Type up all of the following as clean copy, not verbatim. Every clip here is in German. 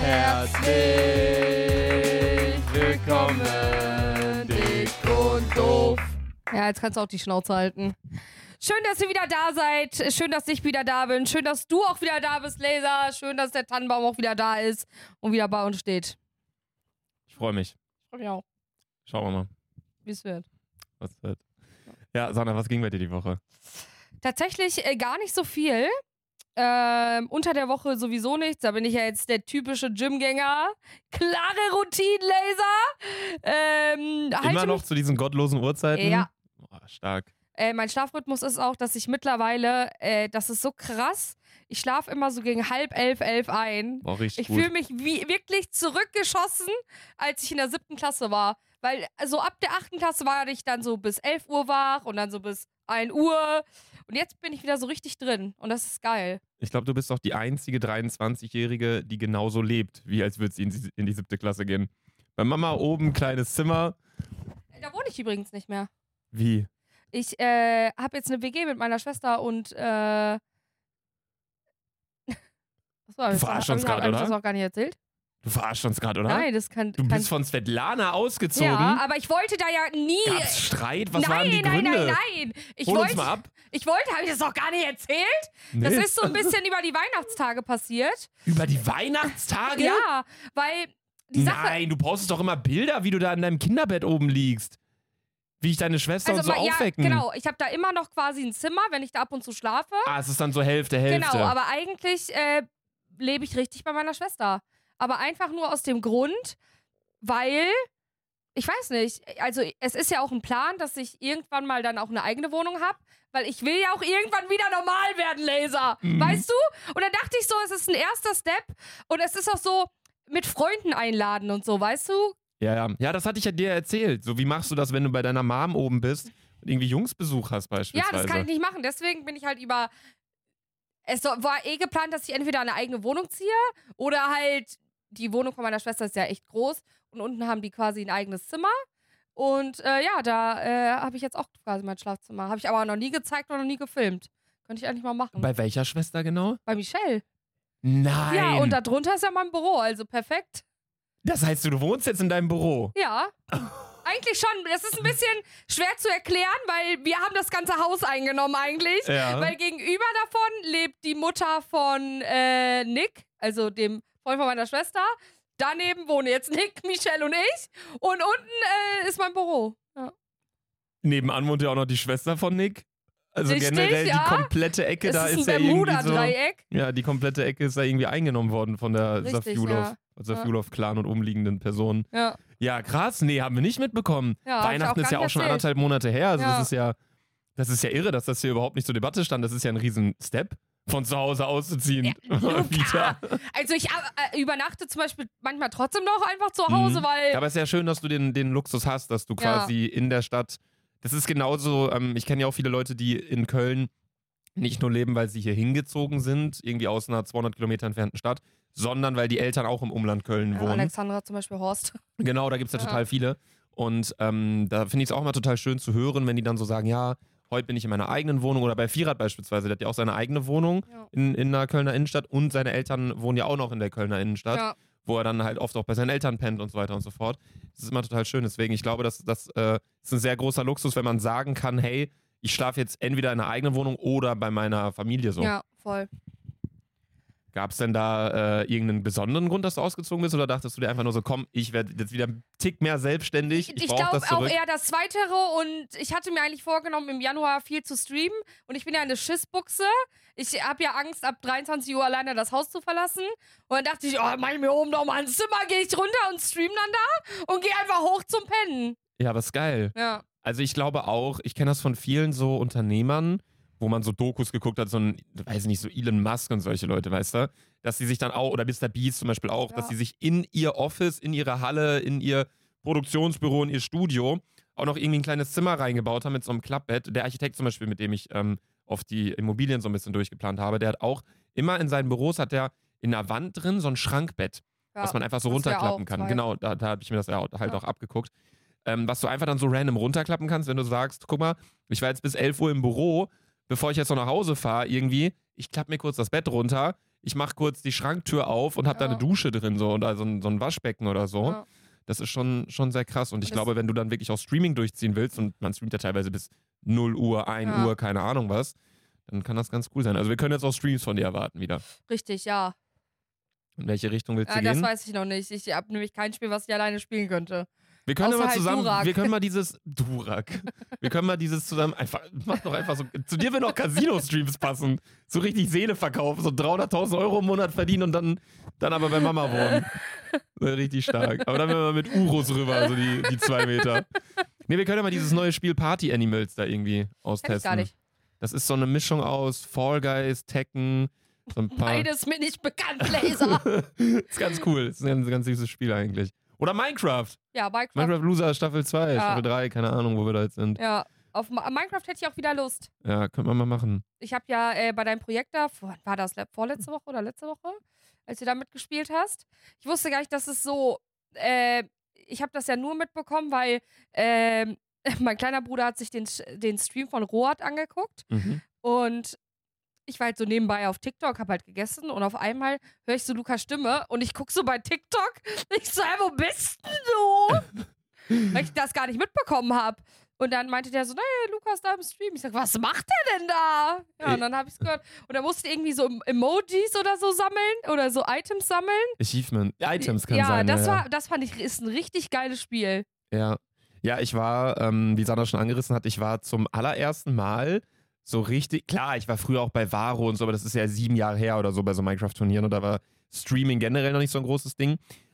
Herzlich willkommen, dick und doof. Ja, jetzt kannst du auch die Schnauze halten. Schön, dass ihr wieder da seid. Schön, dass ich wieder da bin. Schön, dass du auch wieder da bist, Laser. Schön, dass der Tannenbaum auch wieder da ist und wieder bei uns steht. Ich freue mich. Ich freue mich auch. Schauen wir mal. Wie es wird. Was wird. Ja, Sandra, was ging bei dir die Woche? Tatsächlich gar nicht so viel. Unter der Woche sowieso nichts. Da bin ich ja jetzt der typische Gymgänger. Klare Routinen, Laser. Immer noch zu diesen gottlosen Uhrzeiten? Ja. Boah, stark. Mein Schlafrhythmus ist auch, dass ich mittlerweile, das ist so krass, ich schlafe immer so gegen 10:30, 11 ein. Boah, richtig Ich gut. fühle mich wirklich zurückgeschossen, als ich in der 7. Klasse war. Weil so ab der 8. Klasse war ich dann so bis 11 Uhr wach und dann so bis 1 Uhr. Und jetzt bin ich wieder so richtig drin. Und das ist geil. Ich glaube, du bist doch die einzige 23-Jährige, die genauso lebt, wie als würde sie in die 7. Klasse gehen. Bei Mama oben, kleines Zimmer. Da wohne ich übrigens nicht mehr. Wie? Ich habe jetzt eine WG mit meiner Schwester und was war das? Du verarschst uns gerade, Hab ich oder? das auch gar nicht erzählt? Du verarschst uns gerade, oder? Nein, das kann... Du bist von Svetlana ausgezogen? Ja, aber ich wollte da ja nie... Gab's Streit? Was waren die Gründe? Nein. Hol uns mal ab. Habe ich das doch gar nicht erzählt? Nee. Das ist so ein bisschen über die Weihnachtstage passiert. Über die Weihnachtstage? Ja, weil die Sache... Nein, du postest doch immer Bilder, wie du da in deinem Kinderbett oben liegst. Wie ich deine Schwester und so aufwecken. Ja, genau. Ich habe da immer noch quasi ein Zimmer, wenn ich da ab und zu schlafe. Ah, es ist dann so Hälfte. Genau, aber eigentlich lebe ich richtig bei meiner Schwester. Aber einfach nur aus dem Grund, weil, ich weiß nicht, also es ist ja auch ein Plan, dass ich irgendwann mal dann auch eine eigene Wohnung habe, weil ich will ja auch irgendwann wieder normal werden, Laser. Weißt du? Und dann dachte ich so, es ist ein erster Step und es ist auch so mit Freunden einladen und so, weißt du? Ja, das hatte ich ja dir erzählt. So, wie machst du das, wenn du bei deiner Mom oben bist und irgendwie Jungsbesuch hast beispielsweise? Ja, das kann ich nicht machen. Deswegen bin ich halt war geplant, dass ich entweder eine eigene Wohnung ziehe oder halt, die Wohnung von meiner Schwester ist ja echt groß und unten haben die quasi ein eigenes Zimmer. Und da habe ich jetzt auch quasi mein Schlafzimmer. Habe ich aber noch nie gezeigt und noch nie gefilmt. Könnte ich eigentlich mal machen. Bei welcher Schwester genau? Bei Michelle. Nein! Ja, und da drunter ist ja mein Büro, also perfekt. Das heißt, du wohnst jetzt in deinem Büro? Ja. Eigentlich schon. Das ist ein bisschen schwer zu erklären, weil wir haben das ganze Haus eingenommen eigentlich. Ja. Weil gegenüber davon lebt die Mutter von Nick, also dem Freund von meiner Schwester. Daneben wohnen jetzt Nick, Michelle und ich. Und unten ist mein Büro. Ja. Nebenan wohnt ja auch noch die Schwester von Nick. Also richtig, generell ja. Die komplette Ecke, da ist ein ja irgendwie so... Bermuda-Dreieck. Ja, die komplette Ecke ist da irgendwie eingenommen worden von der Safjulov, Safjulov-Clan und umliegenden Personen. Ja. Ja, krass. Nee, haben wir nicht mitbekommen. Ja, Weihnachten ist ja auch schon 1,5 Monate her. Also das ist ja irre, dass das hier überhaupt nicht zur Debatte stand. Das ist ja ein riesen Step, von zu Hause auszuziehen. Ja, also ich übernachte zum Beispiel manchmal trotzdem noch einfach zu Hause, weil... Ja, aber es ist ja schön, dass du den Luxus hast, dass du quasi in der Stadt... Das ist genauso, ich kenne ja auch viele Leute, die in Köln nicht nur leben, weil sie hier hingezogen sind, irgendwie aus einer 200 Kilometer entfernten Stadt, sondern weil die Eltern auch im Umland Köln wohnen. Alexandra zum Beispiel, Horst. Genau, da gibt es ja total viele. Und da finde ich es auch mal total schön zu hören, wenn die dann so sagen, ja, heute bin ich in meiner eigenen Wohnung. Oder bei Firat beispielsweise, der hat ja auch seine eigene Wohnung in der Kölner Innenstadt und seine Eltern wohnen ja auch noch in der Kölner Innenstadt, wo er dann halt oft auch bei seinen Eltern pennt und so weiter und so fort. Das ist immer total schön. Deswegen, ich glaube, das ist ein sehr großer Luxus, wenn man sagen kann, hey, ich schlafe jetzt entweder in einer eigenen Wohnung oder bei meiner Familie so. Ja, voll. Gab es denn da irgendeinen besonderen Grund, dass du ausgezogen bist? Oder dachtest du dir einfach nur so, komm, ich werde jetzt wieder einen Tick mehr selbstständig? Ich glaube auch eher das Zweitere. Und ich hatte mir eigentlich vorgenommen, im Januar viel zu streamen. Und ich bin ja eine Schissbuchse. Ich habe ja Angst, ab 23 Uhr alleine das Haus zu verlassen. Und dann dachte ich, mach ich mir oben noch mal ein Zimmer, gehe ich runter und stream dann da und gehe einfach hoch zum Pennen. Ja, aber ist geil. Ja. Also ich glaube auch, ich kenne das von vielen so Unternehmern, wo man so Dokus geguckt hat, so ein, weiß ich nicht, so Elon Musk und solche Leute, weißt du? Dass sie sich dann auch, oder Mr. Beast zum Beispiel auch, dass sie sich in ihr Office, in ihre Halle, in ihr Produktionsbüro, in ihr Studio auch noch irgendwie ein kleines Zimmer reingebaut haben mit so einem Klappbett. Der Architekt zum Beispiel, mit dem ich auf die Immobilien so ein bisschen durchgeplant habe, der hat auch immer in seinen Büros hat der in der Wand drin so ein Schrankbett, was man einfach so runterklappen kann. Genau, da habe ich mir das halt auch abgeguckt. Was du einfach dann so random runterklappen kannst, wenn du sagst, guck mal, ich war jetzt bis 11 Uhr im Büro, bevor ich jetzt noch nach Hause fahre irgendwie, ich klappe mir kurz das Bett runter, ich mache kurz die Schranktür auf und habe da eine Dusche drin so und also so ein Waschbecken oder so. Ja. Das ist schon sehr krass. Und ich glaube, wenn du dann wirklich auch Streaming durchziehen willst und man streamt ja teilweise bis 0 Uhr, 1 Uhr, keine Ahnung was, dann kann das ganz cool sein. Also wir können jetzt auch Streams von dir erwarten wieder. Richtig, ja. In welche Richtung willst du Das gehen? weiß ich noch nicht. Ich habe nämlich kein Spiel, was ich alleine spielen könnte. Wir können Außer mal halt zusammen, Durak. wir können mal dieses Durak. Wir können mal dieses zusammen einfach, mach doch einfach so. Zu dir würden auch Casino-Streams passen. So richtig Seele verkaufen, so 300.000 Euro im Monat verdienen und dann aber bei Mama wohnen. Richtig stark. Aber dann werden wir mit Urus rüber, also die 2 Meter. Nee, wir können ja mal dieses neue Spiel Party Animals da irgendwie austesten. Kenn ich gar nicht. Das ist so eine Mischung aus Fall Guys, Tekken, so ein paar. Beides mir nicht bekannt, Laser. Ist ganz cool. Ist ein ganz süßes Spiel eigentlich. Oder Minecraft. Ja, Minecraft Loser Staffel 2, Staffel 3, keine Ahnung, wo wir da jetzt sind. Ja, auf Minecraft hätte ich auch wieder Lust. Ja, könnte man mal machen. Ich habe ja bei deinem Projekt da, wann war das, vorletzte Woche oder letzte Woche, als du da mitgespielt hast? Ich wusste gar nicht, dass es so, ich habe das ja nur mitbekommen, weil mein kleiner Bruder hat sich den Stream von Roat angeguckt und ich war halt so nebenbei auf TikTok, hab halt gegessen und auf einmal höre ich so Lukas Stimme und ich guck so bei TikTok. Ich so, hey, wo bist denn du? Weil ich das gar nicht mitbekommen habe. Und dann meinte der so, nee, Lukas da im Stream. Ich sag, was macht der denn da? Ja, und dann habe ich's gehört. Und er musste irgendwie so Emojis oder so sammeln oder so Items sammeln. Achievement, Items kann sein. Das fand ich, ist ein richtig geiles Spiel. Ja. Ja, ich war, wie Sandra schon angerissen hat, ich war zum allerersten Mal so richtig, klar, ich war früher auch bei Varo und so, aber das ist ja 7 Jahre her oder so bei so Minecraft-Turnieren und da war Streaming generell noch nicht so ein großes Ding.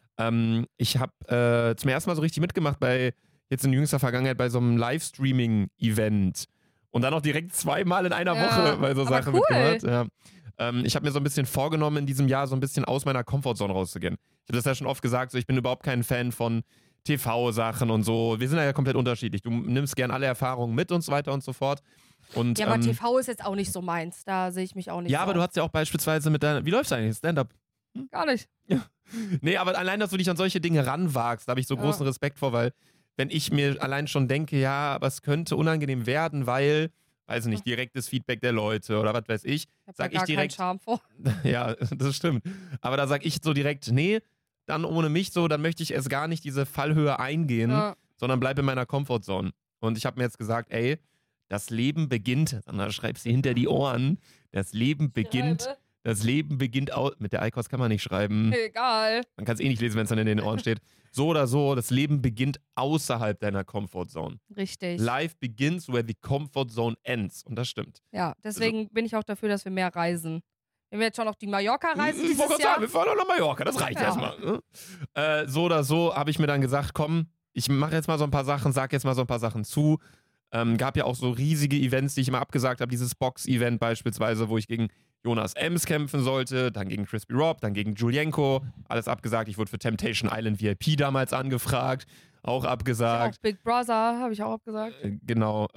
Ich habe zum ersten Mal so richtig mitgemacht jetzt in jüngster Vergangenheit bei so einem Livestreaming-Event und dann auch direkt 2-mal in einer Woche bei so Sachen mitgemacht. Ja. Ich habe mir so ein bisschen vorgenommen, in diesem Jahr so ein bisschen aus meiner Comfortzone rauszugehen. Ich habe das ja schon oft gesagt, so, ich bin überhaupt kein Fan von TV-Sachen und so. Wir sind ja komplett unterschiedlich. Du nimmst gern alle Erfahrungen mit und so weiter und so fort. Und, ja, aber TV ist jetzt auch nicht so meins. Da sehe ich mich auch nicht. Ja, aber du hast ja auch beispielsweise mit deiner. Wie läuft's eigentlich? Stand-up? Gar nicht. Ja. Nee, aber allein, dass du dich an solche Dinge ranwagst, da habe ich so großen Respekt vor, weil wenn ich mir allein schon denke, ja, aber es könnte unangenehm werden, weil, weiß ich nicht, direktes Feedback der Leute oder was weiß ich, sag ich direkt. Keinen Charme vor. Ja, das stimmt. Aber da sag ich so direkt, nee, dann ohne mich so, dann möchte ich erst gar nicht diese Fallhöhe eingehen, sondern bleib in meiner Comfortzone. Und ich habe mir jetzt gesagt, ey, das Leben beginnt, Sandra, schreib sie hinter die Ohren, das Leben beginnt mit der ICOS kann man nicht schreiben. Egal. Man kann es eh nicht lesen, wenn es dann in den Ohren steht. So oder so, das Leben beginnt außerhalb deiner Comfortzone. Richtig. Life begins where the comfort zone ends. Und das stimmt. Ja, deswegen bin ich auch dafür, dass wir mehr reisen. Wenn wir jetzt schon auf die Mallorca-Reise Ich wollte gerade sagen, wir fahren doch nach Mallorca, das reicht erstmal. Ne? So oder so habe ich mir dann gesagt, komm, ich mache jetzt mal so ein paar Sachen, sag jetzt mal so ein paar Sachen zu. Gab ja auch so riesige Events, die ich immer abgesagt habe. Dieses Box-Event beispielsweise, wo ich gegen Jonas Ems kämpfen sollte, dann gegen Crispy Rob, dann gegen Julienko. Alles abgesagt. Ich wurde für Temptation Island VIP damals angefragt. Auch abgesagt. Auch Big Brother habe ich auch abgesagt. Genau.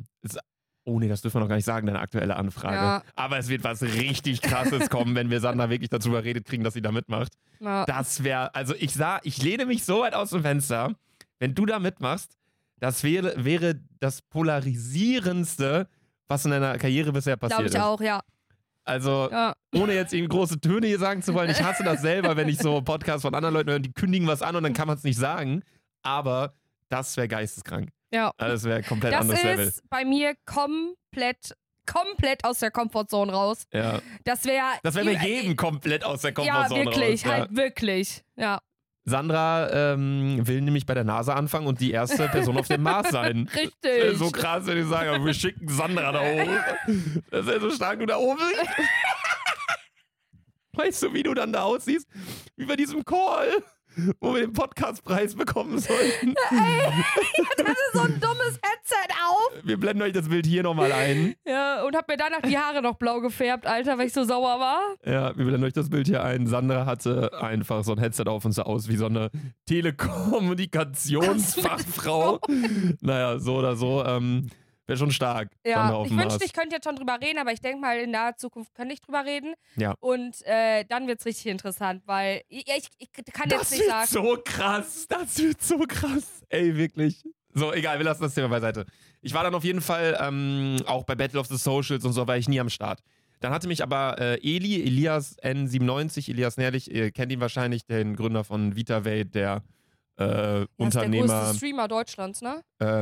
Oh nee, das dürfen wir noch gar nicht sagen, deine aktuelle Anfrage. Ja. Aber es wird was richtig Krasses kommen, wenn wir Sandra wirklich dazu überredet kriegen, dass sie da mitmacht. Ja. Das wäre, also ich lehne mich so weit aus dem Fenster, wenn du da mitmachst, das wäre das Polarisierendste, was in deiner Karriere bisher passiert ist. Glaube ich auch, ja. Also, ohne jetzt irgendwie große Töne hier sagen zu wollen, ich hasse das selber, wenn ich so Podcasts von anderen Leuten höre, die kündigen was an und dann kann man es nicht sagen. Aber das wäre geisteskrank. Ja. Also das wäre komplett anderes Level. Das ist bei mir komplett aus der Komfortzone raus. Ja. Das wäre bei jedem komplett aus der Komfortzone raus. Ja, wirklich, halt wirklich. Ja. Sandra will nämlich bei der NASA anfangen und die erste Person auf dem Mars sein. Richtig. So krass, wenn ich sage, aber wir schicken Sandra da hoch. Das ist ja so stark, du da oben. Weißt du, wie du dann da aussiehst? Wie bei diesem Call, wo wir den Podcastpreis bekommen sollten. Ey, ich hatte so ein dummes Headset auf. Wir blenden euch das Bild hier nochmal ein. Ja, und hab mir danach die Haare noch blau gefärbt, Alter, weil ich so sauer war. Ja, wir blenden euch das Bild hier ein. Sandra hatte einfach so ein Headset auf und sah aus wie so eine Telekommunikationsfachfrau. Naja, so oder so. Wäre schon stark. Ja, ich wünschte, ich könnte jetzt schon drüber reden, aber ich denke mal, in naher Zukunft könnte ich drüber reden. Ja. Und dann wird es richtig interessant, weil ich kann jetzt nicht sagen. Das wird so krass. Ey, wirklich. So, egal, wir lassen das Thema beiseite. Ich war dann auf jeden Fall auch bei Battle of the Socials und so, war ich nie am Start. Dann hatte mich aber Elias N97, Elias Nährlich, ihr kennt ihn wahrscheinlich, den Gründer von VitaVate, der Unternehmer. Der größte Streamer Deutschlands, ne?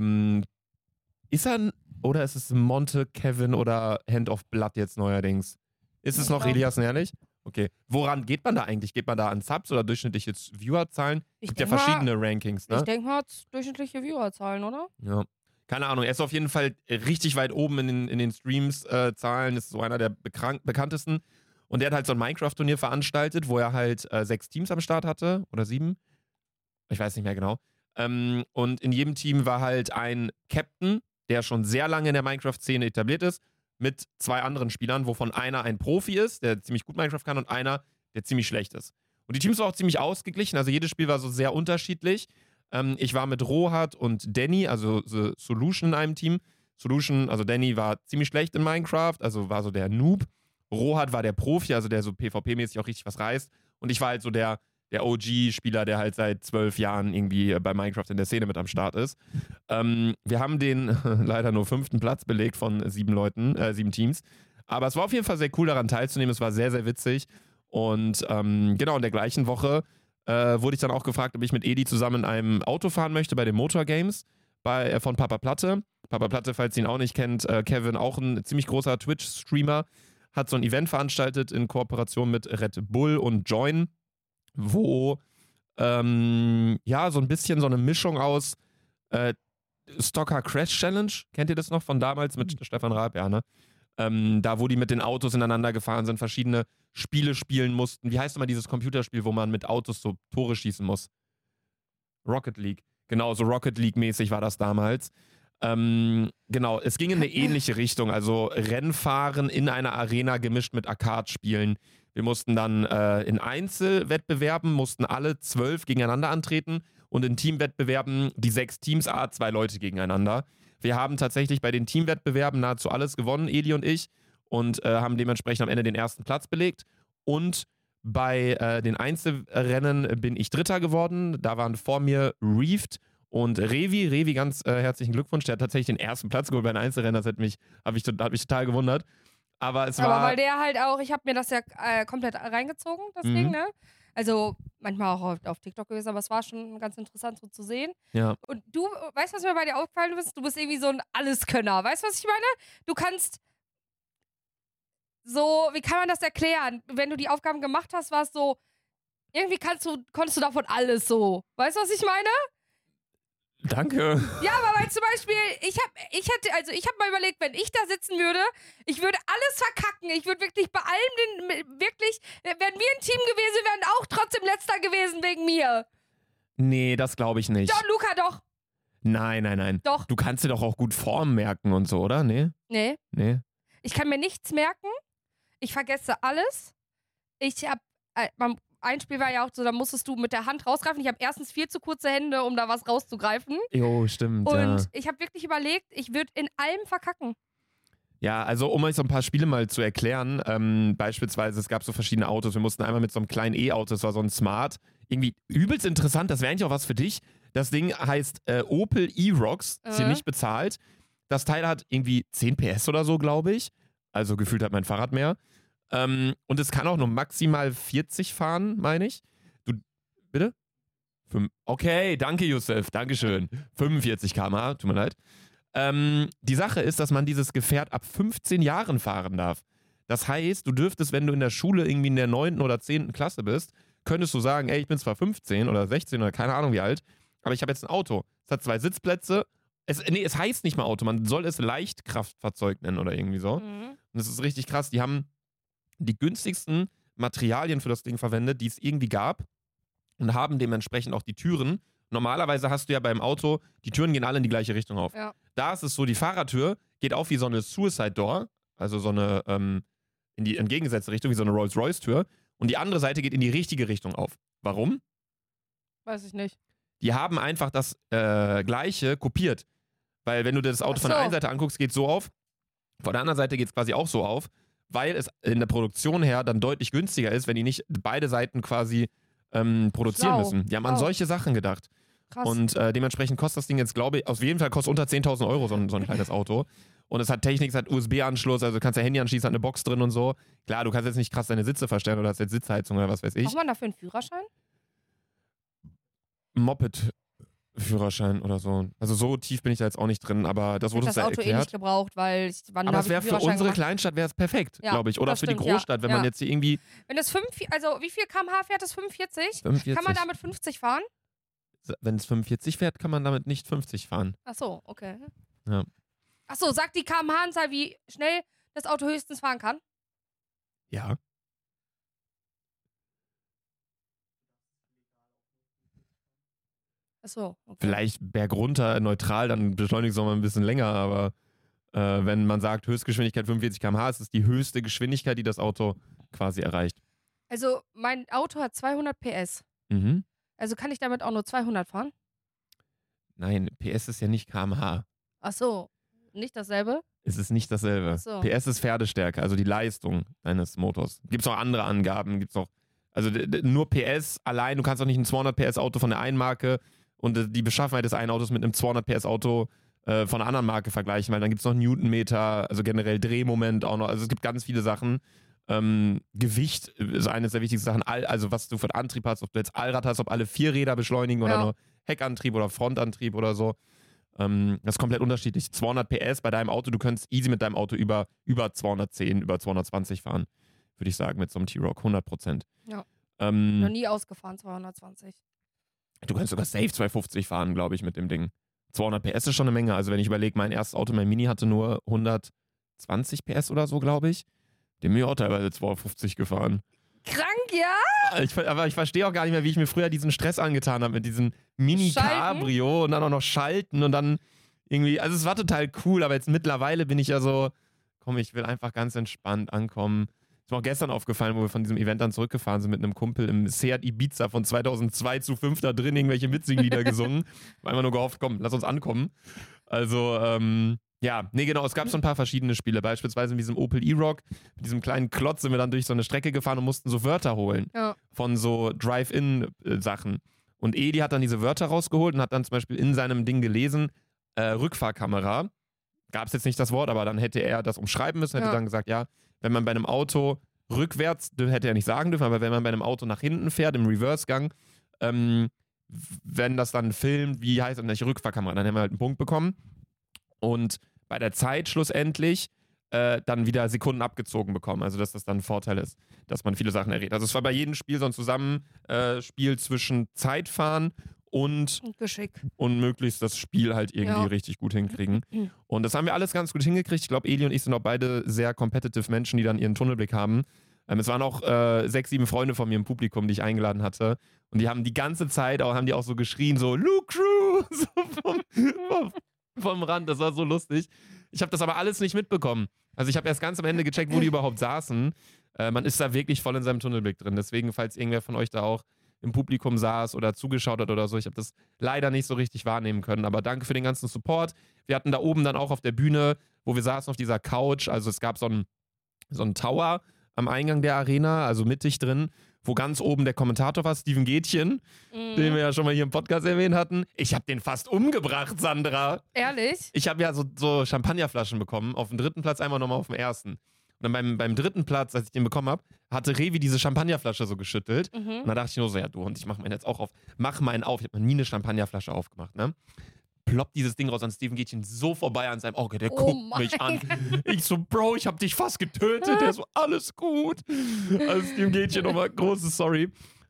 Ist er, oder ist es Monte, Kevin oder Hand of Blood jetzt neuerdings? Ist es noch Elias Nährlich? Okay. Woran geht man da eigentlich? Geht man da an Subs oder durchschnittliche Viewerzahlen? Es gibt ja verschiedene Rankings, ne? Ich denke mal, durchschnittliche Viewerzahlen, oder? Ja. Keine Ahnung, er ist auf jeden Fall richtig weit oben in den Streams-Zahlen, ist so einer der bekanntesten. Und der hat halt so ein Minecraft-Turnier veranstaltet, wo er halt 6 Teams am Start hatte, oder 7. Ich weiß nicht mehr genau. Und in jedem Team war halt ein Captain, der schon sehr lange in der Minecraft-Szene etabliert ist, mit 2 anderen Spielern, wovon einer ein Profi ist, der ziemlich gut Minecraft kann, und einer, der ziemlich schlecht ist. Und die Teams waren auch ziemlich ausgeglichen, also jedes Spiel war so sehr unterschiedlich. Ich war mit Rohat und Danny, also The Solution in einem Team. Solution, also Danny war ziemlich schlecht in Minecraft, also war so der Noob. Rohat war der Profi, also der so PvP-mäßig auch richtig was reißt. Und ich war halt so der OG-Spieler, der halt seit 12 Jahren irgendwie bei Minecraft in der Szene mit am Start ist. Wir haben den leider nur 5. Platz belegt von 7 Teams. Aber es war auf jeden Fall sehr cool, daran teilzunehmen. Es war sehr, sehr witzig. Und genau, in der gleichen Woche wurde ich dann auch gefragt, ob ich mit Edi zusammen in einem Auto fahren möchte bei den Motor Games von Papa Platte. Papa Platte, falls ihr ihn auch nicht kennt, Kevin, auch ein ziemlich großer Twitch-Streamer, hat so ein Event veranstaltet in Kooperation mit Red Bull und Join, wo ja, so ein bisschen so eine Mischung aus Stocker Crash Challenge, kennt ihr das noch von damals mit Stefan Raab, ja, ne? Da, wo die mit den Autos ineinander gefahren sind, verschiedene Spiele spielen mussten. Wie heißt immer dieses Computerspiel, wo man mit Autos so Tore schießen muss? Rocket League. Genau, so Rocket League-mäßig war das damals. Genau, es ging in eine ähnliche Richtung. Also Rennfahren in einer Arena gemischt mit Arcade-Spielen. Wir mussten dann in Einzelwettbewerben, mussten alle 12 gegeneinander antreten und in Teamwettbewerben die 6 Teams, 2 Leute gegeneinander. Wir haben tatsächlich bei den Teamwettbewerben nahezu alles gewonnen, Eli und ich, und haben dementsprechend am Ende den 1. Platz belegt. Und bei den Einzelrennen bin ich 3. geworden. Da waren vor mir Reefed und Revi. Revi, ganz herzlichen Glückwunsch. Der hat tatsächlich den 1. Platz geholt bei den Einzelrennen. Das hat mich total gewundert. Aber weil der halt auch, ich habe mir das ja komplett reingezogen, das Ding, ne? Also manchmal auch auf TikTok gewesen, aber es war schon ganz interessant so zu sehen. Ja. Und du, weißt du, was mir bei dir aufgefallen ist? Du bist irgendwie so ein Alleskönner. Weißt du, was ich meine? Du kannst so, wie kann man das erklären? Wenn du die Aufgaben gemacht hast, war es so, irgendwie konntest du davon alles so. Weißt du, was ich meine? Danke. Ja, aber weil zum Beispiel, ich hab mal überlegt, wenn ich da sitzen würde, ich würde alles verkacken. Ich würde wirklich bei allem, wären wir ein Team gewesen, wären auch trotzdem Letzter gewesen wegen mir. Nee, das glaube ich nicht. Doch, Luca, doch. Nein. Doch. Du kannst dir doch auch gut Formen merken und so, oder? Nee? Nee. Ich kann mir nichts merken. Ich vergesse alles. Ein Spiel war ja auch so, da musstest du mit der Hand rausgreifen. Ich habe erstens viel zu kurze Hände, um da was rauszugreifen. Jo, stimmt, Und ich habe wirklich überlegt, ich würde in allem verkacken. Ja, also um euch so ein paar Spiele mal zu erklären, beispielsweise, es gab so verschiedene Autos. Wir mussten einmal mit so einem kleinen E-Auto, das war so ein Smart, irgendwie übelst interessant, das wäre eigentlich auch was für dich. Das Ding heißt Opel E-Rocks, ist hier nicht bezahlt. Das Teil hat irgendwie 10 PS oder so, glaube ich. Also gefühlt hat mein Fahrrad mehr. Und es kann auch nur maximal 40 fahren, meine ich. Bitte? Okay, danke Yusuf, dankeschön. 45 km/h, tut mir leid. Die Sache ist, dass man dieses Gefährt ab 15 Jahren fahren darf. Das heißt, du dürftest, wenn du in der Schule irgendwie in der 9. oder 10. Klasse bist, könntest du sagen, ey, ich bin zwar 15 oder 16 oder keine Ahnung wie alt, aber ich habe jetzt ein Auto. Es hat 2 Sitzplätze. Es heißt nicht mal Auto, man soll es Leichtkraftfahrzeug nennen oder irgendwie so. Und das ist richtig krass. Die haben die günstigsten Materialien für das Ding verwendet, die es irgendwie gab, und haben dementsprechend auch die Türen. Normalerweise hast du ja beim Auto, die Türen gehen alle in die gleiche Richtung auf. Ja. Da ist es so, die Fahrertür geht auf wie so eine Suicide Door, also so eine in die entgegengesetzte Richtung, wie so eine Rolls-Royce-Tür, und die andere Seite geht in die richtige Richtung auf. Warum? Weiß ich nicht. Die haben einfach das Gleiche kopiert. Weil wenn du das Auto von der einen Seite anguckst, geht es so auf, von der anderen Seite geht es quasi auch so auf, weil es in der Produktion her dann deutlich günstiger ist, wenn die nicht beide Seiten quasi produzieren müssen. Die haben an solche Sachen gedacht. Krass. Und dementsprechend kostet das Ding jetzt, glaube ich, auf jeden Fall kostet unter 10.000 Euro so ein kleines Auto. Und es hat Technik, es hat USB-Anschluss, also du kannst ja Handy anschließen, hat eine Box drin und so. Klar, du kannst jetzt nicht krass deine Sitze verstellen oder hast jetzt Sitzheizung oder was weiß ich. Braucht man dafür einen Führerschein? Moped-Führerschein oder so. Also so tief bin ich da jetzt auch nicht drin, aber das wurde das da Auto erklärt. nicht gebraucht, weil Aber es wäre für unsere Kleinstadt wäre es perfekt, Ja, glaube ich. Oder das für die stimmt, Großstadt, wenn man jetzt hier irgendwie Wenn das wie viel km/h fährt das? 45? 45. Kann man damit 50 fahren? Wenn es 45 fährt, kann man damit nicht 50 fahren. Ach so, okay. Ja. Ach so, sagt die km/h-Anzahl, wie schnell das Auto höchstens fahren kann? Ja. Ach so, okay. Vielleicht bergunter, neutral, dann beschleunigst du noch mal ein bisschen länger, aber wenn man sagt, Höchstgeschwindigkeit 45 km/h, ist es die höchste Geschwindigkeit, die das Auto quasi erreicht. Also, mein Auto hat 200 PS. Mhm. Also kann ich damit auch nur 200 fahren? Nein, PS ist ja nicht km/h. Ach so, nicht dasselbe? Es ist nicht dasselbe. Ach so. PS ist Pferdestärke, also die Leistung deines Motors. Gibt es auch andere Angaben, gibt's auch, also nur PS allein, du kannst auch nicht ein 200 PS Auto von der einen Marke und die Beschaffenheit des einen Autos mit einem 200 PS Auto von einer anderen Marke vergleichen, weil dann gibt es noch Newtonmeter, also generell Drehmoment auch noch, also es gibt ganz viele Sachen. Gewicht ist eines der wichtigsten Sachen, also was du für einen Antrieb hast, ob du jetzt Allrad hast, ob alle 4 Räder beschleunigen oder nur Heckantrieb oder Frontantrieb oder so. Das ist komplett unterschiedlich. 200 PS bei deinem Auto, du könntest easy mit deinem Auto über 210, über 220 fahren, würde ich sagen, mit so einem T-Rock, 100%. Ja. Noch nie ausgefahren, 220. Du kannst sogar safe 250 fahren, glaube ich, mit dem Ding. 200 PS ist schon eine Menge. Also wenn ich überlege, mein erstes Auto, mein Mini, hatte nur 120 PS oder so, glaube ich. Dem bin ich auch teilweise 250 gefahren. Krank, ja? Aber ich verstehe auch gar nicht mehr, wie ich mir früher diesen Stress angetan habe mit diesem Mini-Cabrio und dann auch noch schalten und dann irgendwie, also es war total cool, aber jetzt mittlerweile bin ich ja so, komm, ich will einfach ganz entspannt ankommen. Ist mir auch gestern aufgefallen, wo wir von diesem Event dann zurückgefahren sind mit einem Kumpel im Seat Ibiza von 2002 zu 5 da drin, irgendwelche witzigen Lieder gesungen. War einfach nur gehofft, komm, lass uns ankommen. Also, ja, nee, genau, es gab so ein paar verschiedene Spiele. Beispielsweise mit diesem Opel E-Rock, mit diesem kleinen Klotz sind wir dann durch so eine Strecke gefahren und mussten so Wörter holen von so Drive-In-Sachen. Und Edi hat dann diese Wörter rausgeholt und hat dann zum Beispiel in seinem Ding gelesen, Rückfahrkamera. Gab es jetzt nicht das Wort, aber dann hätte er das umschreiben müssen, hätte dann gesagt, ja, wenn man bei einem Auto rückwärts, hätte er nicht sagen dürfen, aber wenn man bei einem Auto nach hinten fährt, im Reverse-Gang, wenn das dann filmt, wie heißt das, welche Rückfahrkamera, dann haben wir halt einen Punkt bekommen. Und bei der Zeit schlussendlich dann wieder Sekunden abgezogen bekommen. Also dass das dann ein Vorteil ist, dass man viele Sachen errät. Also es war bei jedem Spiel so ein Zusammenspiel zwischen Zeitfahren und Geschick. Und möglichst das Spiel halt irgendwie richtig gut hinkriegen. Und das haben wir alles ganz gut hingekriegt. Ich glaube, Eli und ich sind auch beide sehr competitive Menschen, die dann ihren Tunnelblick haben. Es waren auch 6, 7 Freunde von mir im Publikum, die ich eingeladen hatte. Und die haben die ganze Zeit auch so geschrien, so Luke Crew, so vom Rand. Das war so lustig. Ich habe das aber alles nicht mitbekommen. Also ich habe erst ganz am Ende gecheckt, wo die überhaupt saßen. Man ist da wirklich voll in seinem Tunnelblick drin. Deswegen, falls irgendwer von euch da auch im Publikum saß oder zugeschaut hat oder so, ich habe das leider nicht so richtig wahrnehmen können. Aber danke für den ganzen Support. Wir hatten da oben dann auch auf der Bühne, wo wir saßen auf dieser Couch, also es gab so einen Tower am Eingang der Arena, also mittig drin, wo ganz oben der Kommentator war, Steven Gätchen, den wir ja schon mal hier im Podcast erwähnt hatten. Ich habe den fast umgebracht, Sandra. Ehrlich? Ich habe ja so Champagnerflaschen bekommen, auf dem 3. Platz, einmal nochmal auf dem 1. Und dann beim 3. Platz, als ich den bekommen habe, hatte Revi diese Champagnerflasche so geschüttelt. Und da dachte ich nur so, ja du Hund, ich mach meinen jetzt auch auf. Mach meinen auf. Ich habe noch nie eine Champagnerflasche aufgemacht, ne? Ploppt dieses Ding raus an Steven Gätchen so vorbei an seinem Auge, der guckt mich an. Ich so, Bro, ich hab dich fast getötet. Der so, alles gut. Also Steven Gätchen nochmal, großes Sorry.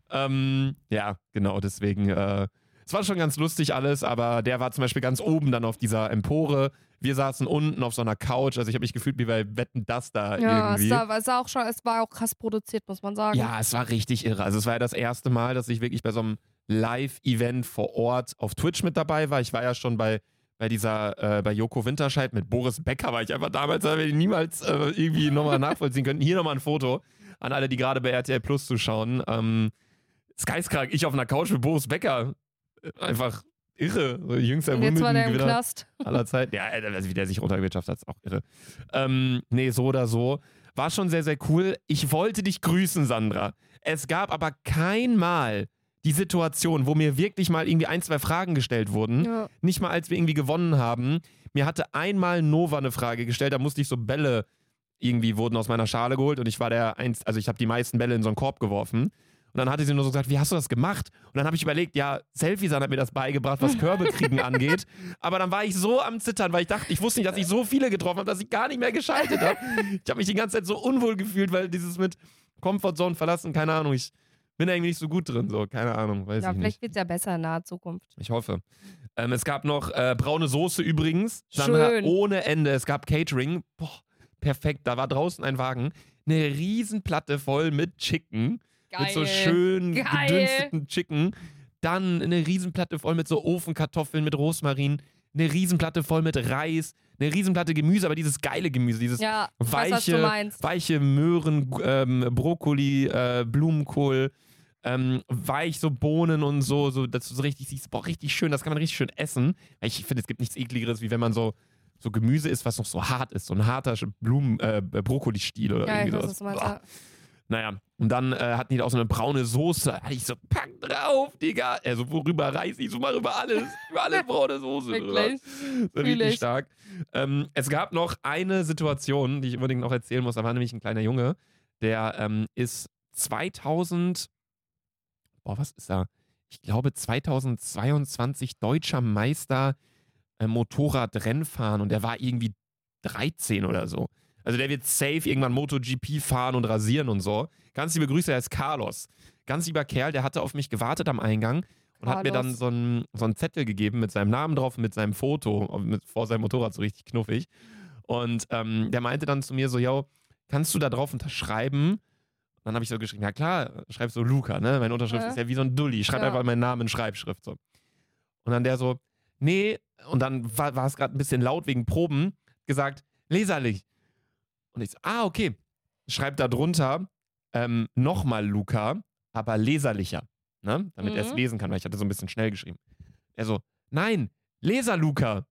Ja, genau, deswegen, es war schon ganz lustig alles, aber der war zum Beispiel ganz oben dann auf dieser Empore. Wir saßen unten auf so einer Couch, also ich habe mich gefühlt wie bei Wetten, das da irgendwie. Ja, es war auch krass produziert, muss man sagen. Ja, es war richtig irre. Also es war ja das erste Mal, dass ich wirklich bei so einem Live-Event vor Ort auf Twitch mit dabei war. Ich war ja schon bei Joko Winterscheid mit Boris Becker, war ich einfach damals, da werde ich niemals irgendwie nochmal nachvollziehen können. Hier nochmal ein Foto an alle, die gerade bei RTL Plus zuschauen. Skyscrack, ich auf einer Couch mit Boris Becker. Einfach irre. So jüngster Und jetzt war der im Wimbledon-Gewinner Knast. aller Zeit. Ja, also wie der sich runtergewirtschaftet hat, ist auch irre. Nee, so oder so. War schon sehr, sehr cool. Ich wollte dich grüßen, Sandra. Es gab aber kein Mal die Situation, wo mir wirklich mal irgendwie 1, 2 Fragen gestellt wurden, nicht mal als wir irgendwie gewonnen haben. Mir hatte einmal Nova eine Frage gestellt, da musste ich so Bälle irgendwie wurden aus meiner Schale geholt und ich war also ich habe die meisten Bälle in so einen Korb geworfen. Und dann hatte sie nur so gesagt, wie hast du das gemacht? Und dann habe ich überlegt, ja, Selfie-San hat mir das beigebracht, was Körbe kriegen angeht. Aber dann war ich so am Zittern, weil ich wusste nicht, dass ich so viele getroffen habe, dass ich gar nicht mehr geschaltet habe. Ich habe mich die ganze Zeit so unwohl gefühlt, weil dieses mit Comfortzone verlassen, keine Ahnung, ich bin irgendwie nicht so gut drin, so, keine Ahnung, weiß ich nicht. Ja, vielleicht wird es ja besser in naher Zukunft. Ich hoffe. Es gab noch braune Soße übrigens. Schön. Ohne Ende. Es gab Catering. Boah, perfekt. Da war draußen ein Wagen. Eine Riesenplatte voll mit Chicken. Geil. Mit so schön gedünsteten Chicken. Dann eine Riesenplatte voll mit so Ofenkartoffeln mit Rosmarin. Eine Riesenplatte voll mit Reis. Eine Riesenplatte Gemüse, aber dieses geile Gemüse. Dieses weiche Möhren, Brokkoli, Blumenkohl. Weich, so Bohnen und so, dass du so richtig siehst, boah, richtig schön, das kann man richtig schön essen. Ich finde, es gibt nichts Ekligeres, wie wenn man so Gemüse isst, was noch so hart ist, so ein harter Brokkoli-Stiel oder irgendwie sowas. Naja, und dann hatten die da auch so eine braune Soße, da hatte ich so, pack drauf, Digga. Also worüber reiß ich so mal über alles braune Soße drüber. So richtig stark. Es gab noch eine Situation, die ich unbedingt noch erzählen muss, da war nämlich ein kleiner Junge, der ist 2000 was ist er? Ich glaube 2022 deutscher Meister Motorradrennfahren und der war irgendwie 13 oder so. Also der wird safe irgendwann MotoGP fahren und rasieren und so. Ganz liebe Grüße, er ist Carlos. Ganz lieber Kerl, der hatte auf mich gewartet am Eingang und hat mir dann so einen Zettel gegeben mit seinem Namen drauf und mit seinem Foto vor seinem Motorrad, so richtig knuffig. Und der meinte dann zu mir so, yo, kannst du da drauf unterschreiben? Dann habe ich so geschrieben, ja klar, schreib so Luca, ne? Meine Unterschrift ist ja wie so ein Dulli. Schreib einfach meinen Namen in Schreibschrift. So. Und dann der so, nee, und dann war es gerade ein bisschen laut wegen Proben, gesagt, leserlich. Und ich so, okay. Schreib da drunter, nochmal Luca, aber leserlicher, ne? Damit er es lesen kann, weil ich hatte so ein bisschen schnell geschrieben. Er so, nein, Leser Luca.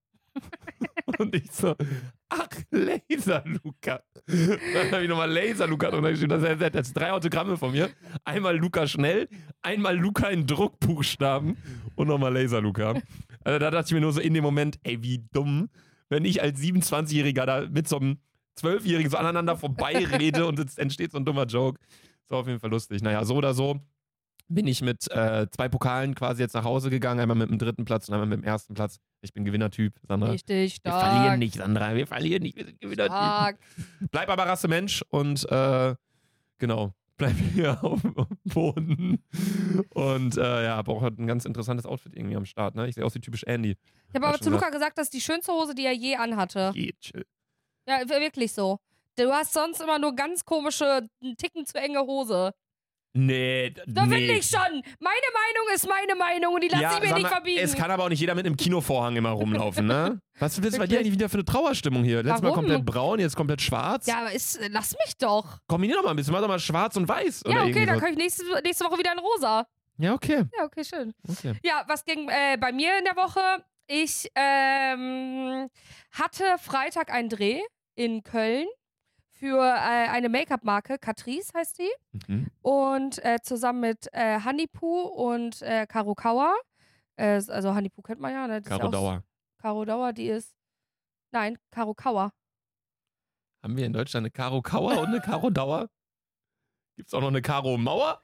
Und ich so, ach, Laser Luca. Dann habe ich nochmal Laser Luca drunter geschrieben. Das sind jetzt 3 Autogramme von mir. Einmal Luca schnell, einmal Luca in Druckbuchstaben und nochmal Laser Luca. Also da dachte ich mir nur so in dem Moment, ey, wie dumm, wenn ich als 27-Jähriger da mit so einem 12-Jährigen so aneinander vorbeirede und es entsteht so ein dummer Joke. Das war auf jeden Fall lustig. Naja, so oder so bin ich mit 2 Pokalen quasi jetzt nach Hause gegangen. Einmal mit dem 3. Platz und einmal mit dem 1. Platz. Ich bin Gewinnertyp, Sandra. Richtig stark. Wir verlieren nicht, Sandra. Wir verlieren nicht. Wir sind Gewinnertyp. Bleib aber Rasse Mensch und genau, bleib hier auf dem Boden. Und habe auch ein ganz interessantes Outfit irgendwie am Start. Ne? Ich sehe aus wie typisch Andy. Ich habe aber zu Luca gesagt, das ist die schönste Hose, die er je anhatte. Chill. Ja, wirklich so. Du hast sonst immer nur ganz komische, einen Ticken zu enge Hose. Nee. Da will ich schon. Meine Meinung ist meine Meinung und die lasse ich mir nicht verbiegen. Es kann aber auch nicht jeder mit einem Kinovorhang immer rumlaufen, ne? Was ist bei dir eigentlich wieder für eine Trauerstimmung hier? Letztes Mal komplett braun, jetzt komplett schwarz. Ja, aber lass mich doch. Kombinier doch mal ein bisschen, mach doch mal schwarz und weiß. Ja, oder okay, dann kann ich nächste Woche wieder in rosa. Ja, okay. Ja, okay, schön. Okay. Ja, was ging bei mir in der Woche? Ich hatte Freitag einen Dreh in Köln für eine Make-up-Marke, Catrice heißt die. Mhm. Und zusammen mit Honeypoo und Caro Kauer. Also Honeypoo kennt man ja. Ne? Caro Dauer. Caro Dauer, die ist... Nein, Caro Kauer. Haben wir in Deutschland eine Caro Kauer und eine Caro Dauer? Gibt's auch noch eine Caro Mauer?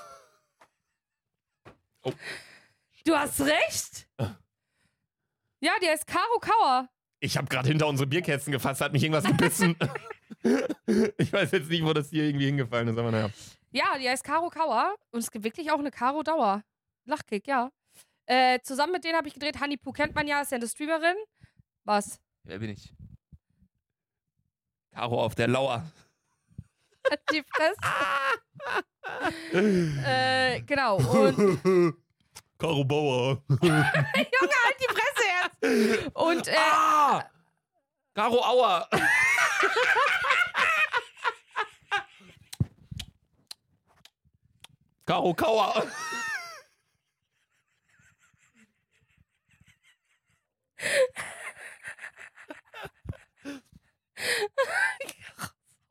Oh. Du hast recht! Ja, die heißt Caro Kauer. Ich habe gerade hinter unsere Bierkästen gefasst, hat mich irgendwas gebissen. Ich weiß jetzt nicht, wo das hier irgendwie hingefallen ist, aber naja. Ja, die heißt Caro Kauer und es gibt wirklich auch eine Caro Dauer. Lachkick, ja. Zusammen mit denen habe ich gedreht. Honeypoo kennt man ja, ist ja eine Streamerin. Was? Wer bin ich? Caro auf der Lauer. Die Fresse. Genau. Und Caro Bauer. Junge, halt die Fresse jetzt. Und Caro Auer. Caro Kauer.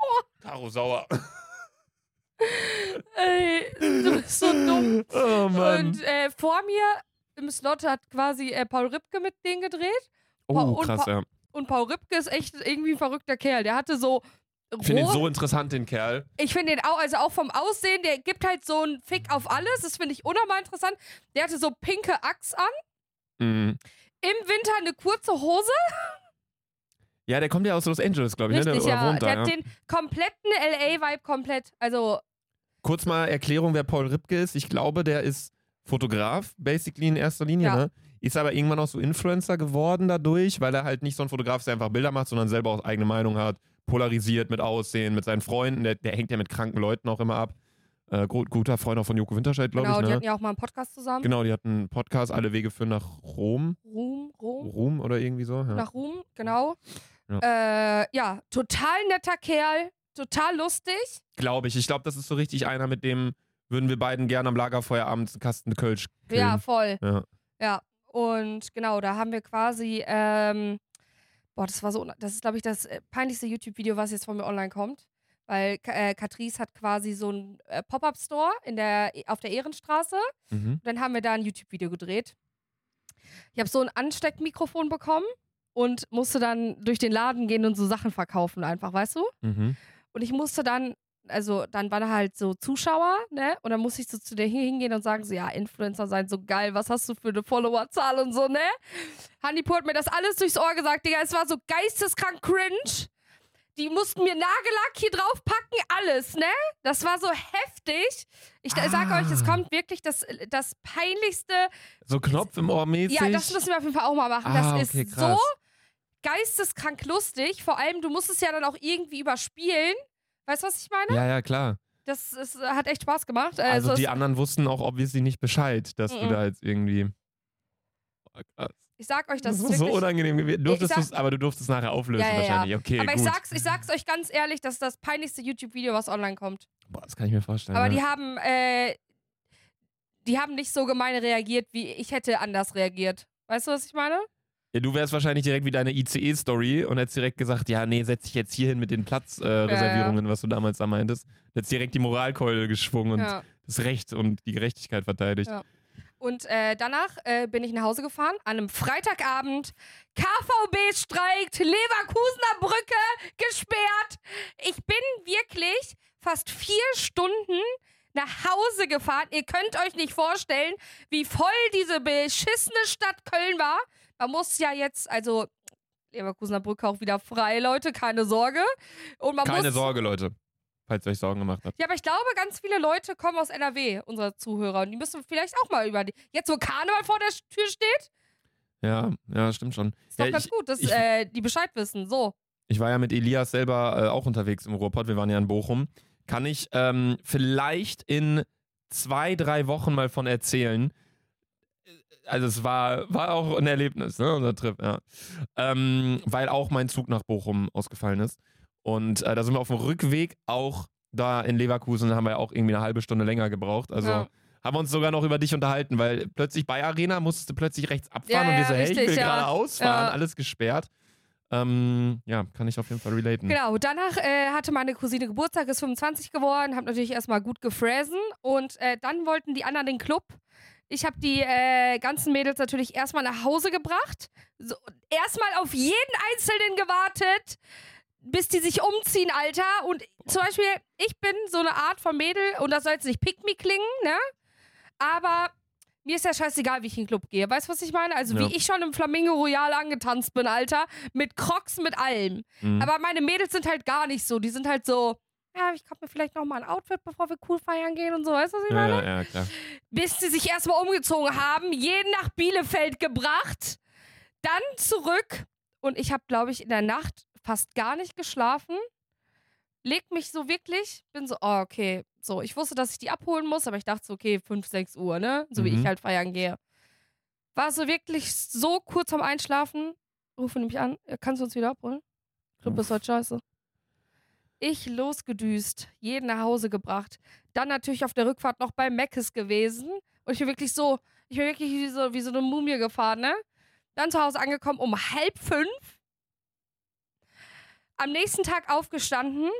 Caro Sauer. Ey, du bist so dumm. Oh Mann, Und vor mir im Slot hat quasi Paul Ripke mit denen gedreht. Krass, ja. Und Paul Ripke ist echt irgendwie ein verrückter Kerl. Der hatte so Ich finde ihn so interessant, den Kerl. Ich finde den auch, also auch vom Aussehen, der gibt halt so einen Fick auf alles. Das finde ich unnormal interessant. Der hatte so pinke Axt an. Mhm. Im Winter eine kurze Hose. Ja, der kommt ja aus Los Angeles, glaube ich. Richtig, Ne? Der wohnt da, der hat den kompletten LA-Vibe komplett. Also. Kurz mal Erklärung, wer Paul Ripke ist. Ich glaube, der ist Fotograf, basically in erster Linie, ne? Ist aber irgendwann auch so Influencer geworden dadurch, weil er halt nicht so ein Fotograf ist, der einfach Bilder macht, sondern selber auch eigene Meinung hat, polarisiert mit Aussehen, mit seinen Freunden. Der hängt ja mit kranken Leuten auch immer ab. Guter Freund auch von Joko Winterscheid, glaube ich. Genau, ne? die hatten ja auch mal einen Podcast zusammen. Genau, die hatten einen Podcast, Alle Wege führen nach Rom. Ruhm oder irgendwie so. Ja. Nach Ruhm, genau. Ja. Total netter Kerl, total lustig. Glaube ich. Ich glaube, das ist so richtig einer, mit dem würden wir beiden gerne am Lagerfeuer abends einen Kasten Kölsch killen. Ja, voll. Ja. Und genau, da haben wir quasi, das ist, glaube ich, das peinlichste YouTube-Video, was jetzt von mir online kommt. Weil Catrice hat quasi so einen Pop-Up-Store auf der Ehrenstraße. Mhm. Und dann haben wir da ein YouTube-Video gedreht. Ich habe so ein Ansteckmikrofon bekommen und musste dann durch den Laden gehen und so Sachen verkaufen einfach, weißt du? Mhm. Und ich musste dann waren da halt so Zuschauer, ne? Und dann musste ich so zu der hingehen und sagen so, ja, Influencer sein so geil, was hast du für eine Followerzahl und so, ne? Hannibal hat mir das alles durchs Ohr gesagt, Digga, es war so geisteskrank cringe. Die mussten mir Nagellack hier drauf packen, alles, ne? Das war so heftig. Ich sag euch, es kommt wirklich das peinlichste. So Knopf im Ohr mäßig? Ja, das müssen wir auf jeden Fall auch mal machen. Das ist krass. so geisteskrank lustig. Vor allem, du musst es ja dann auch irgendwie überspielen. Weißt du, was ich meine? Ja, klar. Das hat echt Spaß gemacht. Also die anderen wussten auch obviously nicht Bescheid, dass du da jetzt irgendwie... Oh, krass. Ich sag euch, das ist ist so unangenehm gewesen. Aber du durftest nachher auflösen wahrscheinlich. Okay, aber gut. ich sag's euch ganz ehrlich, das ist das peinlichste YouTube-Video, was online kommt. Boah, das kann ich mir vorstellen. Aber ja. die haben nicht so gemein reagiert, wie ich hätte anders reagiert. Weißt du, was ich meine? Ja, du wärst wahrscheinlich direkt wie deine ICE-Story und hättest direkt gesagt, ja, nee, setz dich jetzt hier hin mit den Platzreservierungen, was du damals da meintest. Hättest direkt die Moralkeule geschwungen und das Recht und die Gerechtigkeit verteidigt. Ja. Und danach bin ich nach Hause gefahren, an einem Freitagabend. KVB streikt, Leverkusener Brücke gesperrt. Ich bin wirklich fast 4 Stunden nach Hause gefahren. Ihr könnt euch nicht vorstellen, wie voll diese beschissene Stadt Köln war. Man muss ja jetzt, also Leverkusener Brücke auch wieder frei, Leute, keine Sorge. Und Keine Sorge, Leute, falls ihr euch Sorgen gemacht habt. Ja, aber ich glaube, ganz viele Leute kommen aus NRW, unsere Zuhörer. Und die müssen vielleicht auch mal jetzt wo Karneval vor der Tür steht. Ja, stimmt schon. Ist doch ganz gut, dass die Bescheid wissen. So. Ich war ja mit Elias selber auch unterwegs im Ruhrpott. Wir waren ja in Bochum. Kann ich vielleicht in 2-3 Wochen mal von erzählen. Also es war auch ein Erlebnis, ne, unser Trip, ja. Weil auch mein Zug nach Bochum ausgefallen ist. Und da sind wir auf dem Rückweg auch da in Leverkusen, haben wir ja auch irgendwie eine halbe Stunde länger gebraucht. Also haben wir uns sogar noch über dich unterhalten, weil plötzlich bei Arena musstest du plötzlich rechts abfahren und wir so, hey, ich will geradeaus fahren, alles gesperrt. Kann ich auf jeden Fall relaten. Genau, danach hatte meine Cousine Geburtstag, ist 25 geworden, hab natürlich erstmal gut gefräsen und dann wollten die anderen den Club. Ich habe die ganzen Mädels natürlich erstmal nach Hause gebracht, erstmal auf jeden Einzelnen gewartet, bis die sich umziehen, Alter. Und zum Beispiel, ich bin so eine Art von Mädel, und das soll jetzt nicht pick me klingen, ne? Aber mir ist ja scheißegal, wie ich in den Club gehe. Weißt du, was ich meine? Also wie ich schon im Flamingo Royal angetanzt bin, Alter. Mit Crocs, mit allem. Mhm. Aber meine Mädels sind halt gar nicht so. Die sind halt so, ja, ich kaufe mir vielleicht nochmal ein Outfit, bevor wir cool feiern gehen und so. Weißt du, was ich meine? Ja, klar. Bis sie sich erstmal umgezogen haben, jeden nach Bielefeld gebracht, dann zurück. Und ich habe, glaube ich, in der Nacht fast gar nicht geschlafen. Leg mich so wirklich, bin so, oh, okay. So, ich wusste, dass ich die abholen muss, aber ich dachte so, okay, 5, 6 Uhr, ne? So wie ich halt feiern gehe. War so wirklich so kurz vorm Einschlafen. Rufe nämlich an, kannst du uns wieder abholen? Club ist heute scheiße. Ich losgedüst, jeden nach Hause gebracht. Dann natürlich auf der Rückfahrt noch bei Meckes gewesen. Und ich bin wirklich wie so eine Mumie gefahren, ne? Dann zu Hause angekommen um 4:30. Am nächsten Tag aufgestanden.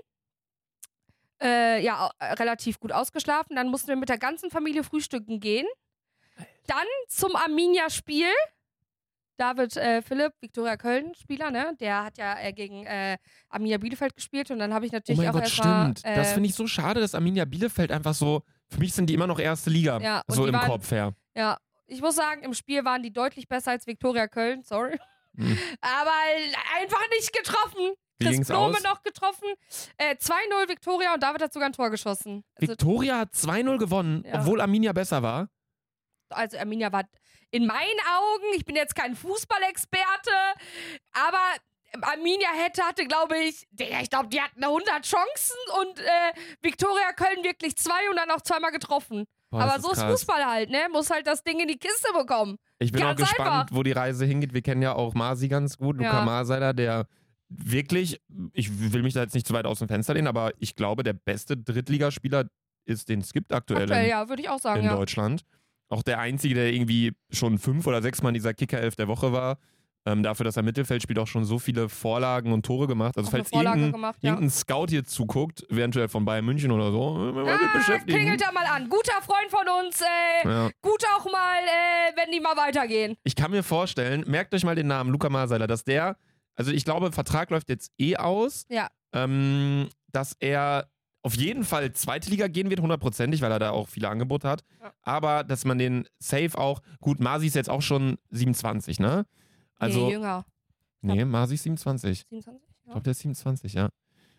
Relativ gut ausgeschlafen. Dann mussten wir mit der ganzen Familie frühstücken gehen. Dann zum Arminia-Spiel. David Philipp, Viktoria Köln-Spieler, ne? Der hat ja gegen Arminia Bielefeld gespielt und dann habe ich natürlich auch erstmal. Stimmt. Das finde ich so schade, dass Arminia Bielefeld einfach so. Für mich sind die immer noch erste Liga. Ja, so im Kopf her. Ja, ich muss sagen, im Spiel waren die deutlich besser als Viktoria Köln, sorry. Aber einfach nicht getroffen. Chris Blome noch getroffen. 2-0 Viktoria und David hat sogar ein Tor geschossen. Also, Viktoria hat 2-0 gewonnen, obwohl Arminia besser war. Also Arminia war in meinen Augen, ich bin jetzt kein Fußballexperte, aber Arminia hatte, glaube ich, die hatten 100 Chancen und Viktoria Köln wirklich 2 und dann auch zweimal getroffen. Boah, aber so ist Fußball halt, ne? Muss halt das Ding in die Kiste bekommen. Ich bin auch gespannt, wo die Reise hingeht. Wir kennen ja auch Masi ganz gut, Luca Marseiler, der wirklich, ich will mich da jetzt nicht zu weit aus dem Fenster lehnen, aber ich glaube, der beste Drittligaspieler ist, den es gibt aktuell ja, würde ich auch sagen, in Deutschland. Auch der Einzige, der irgendwie schon 5 oder 6 Mal in dieser Kicker-Elf der Woche war. Dafür, dass er Mittelfeld spielt, auch schon so viele Vorlagen und Tore gemacht. Also falls irgendein Scout hier zuguckt, eventuell von Bayern München oder so, klingelt da mal an. Guter Freund von uns, gut auch mal, wenn die mal weitergehen. Ich kann mir vorstellen, merkt euch mal den Namen, Luca Marseiler, dass der, also ich glaube, Vertrag läuft jetzt aus, dass er auf jeden Fall zweite Liga gehen wird, 100%, weil er da auch viele Angebote hat. Ja. Aber dass man den safe auch, gut, Masi ist jetzt auch schon 27, ne? Also, nee, jünger. Nee, Masi ist 27. 27? Ja. Ich glaube, der ist 27, ja.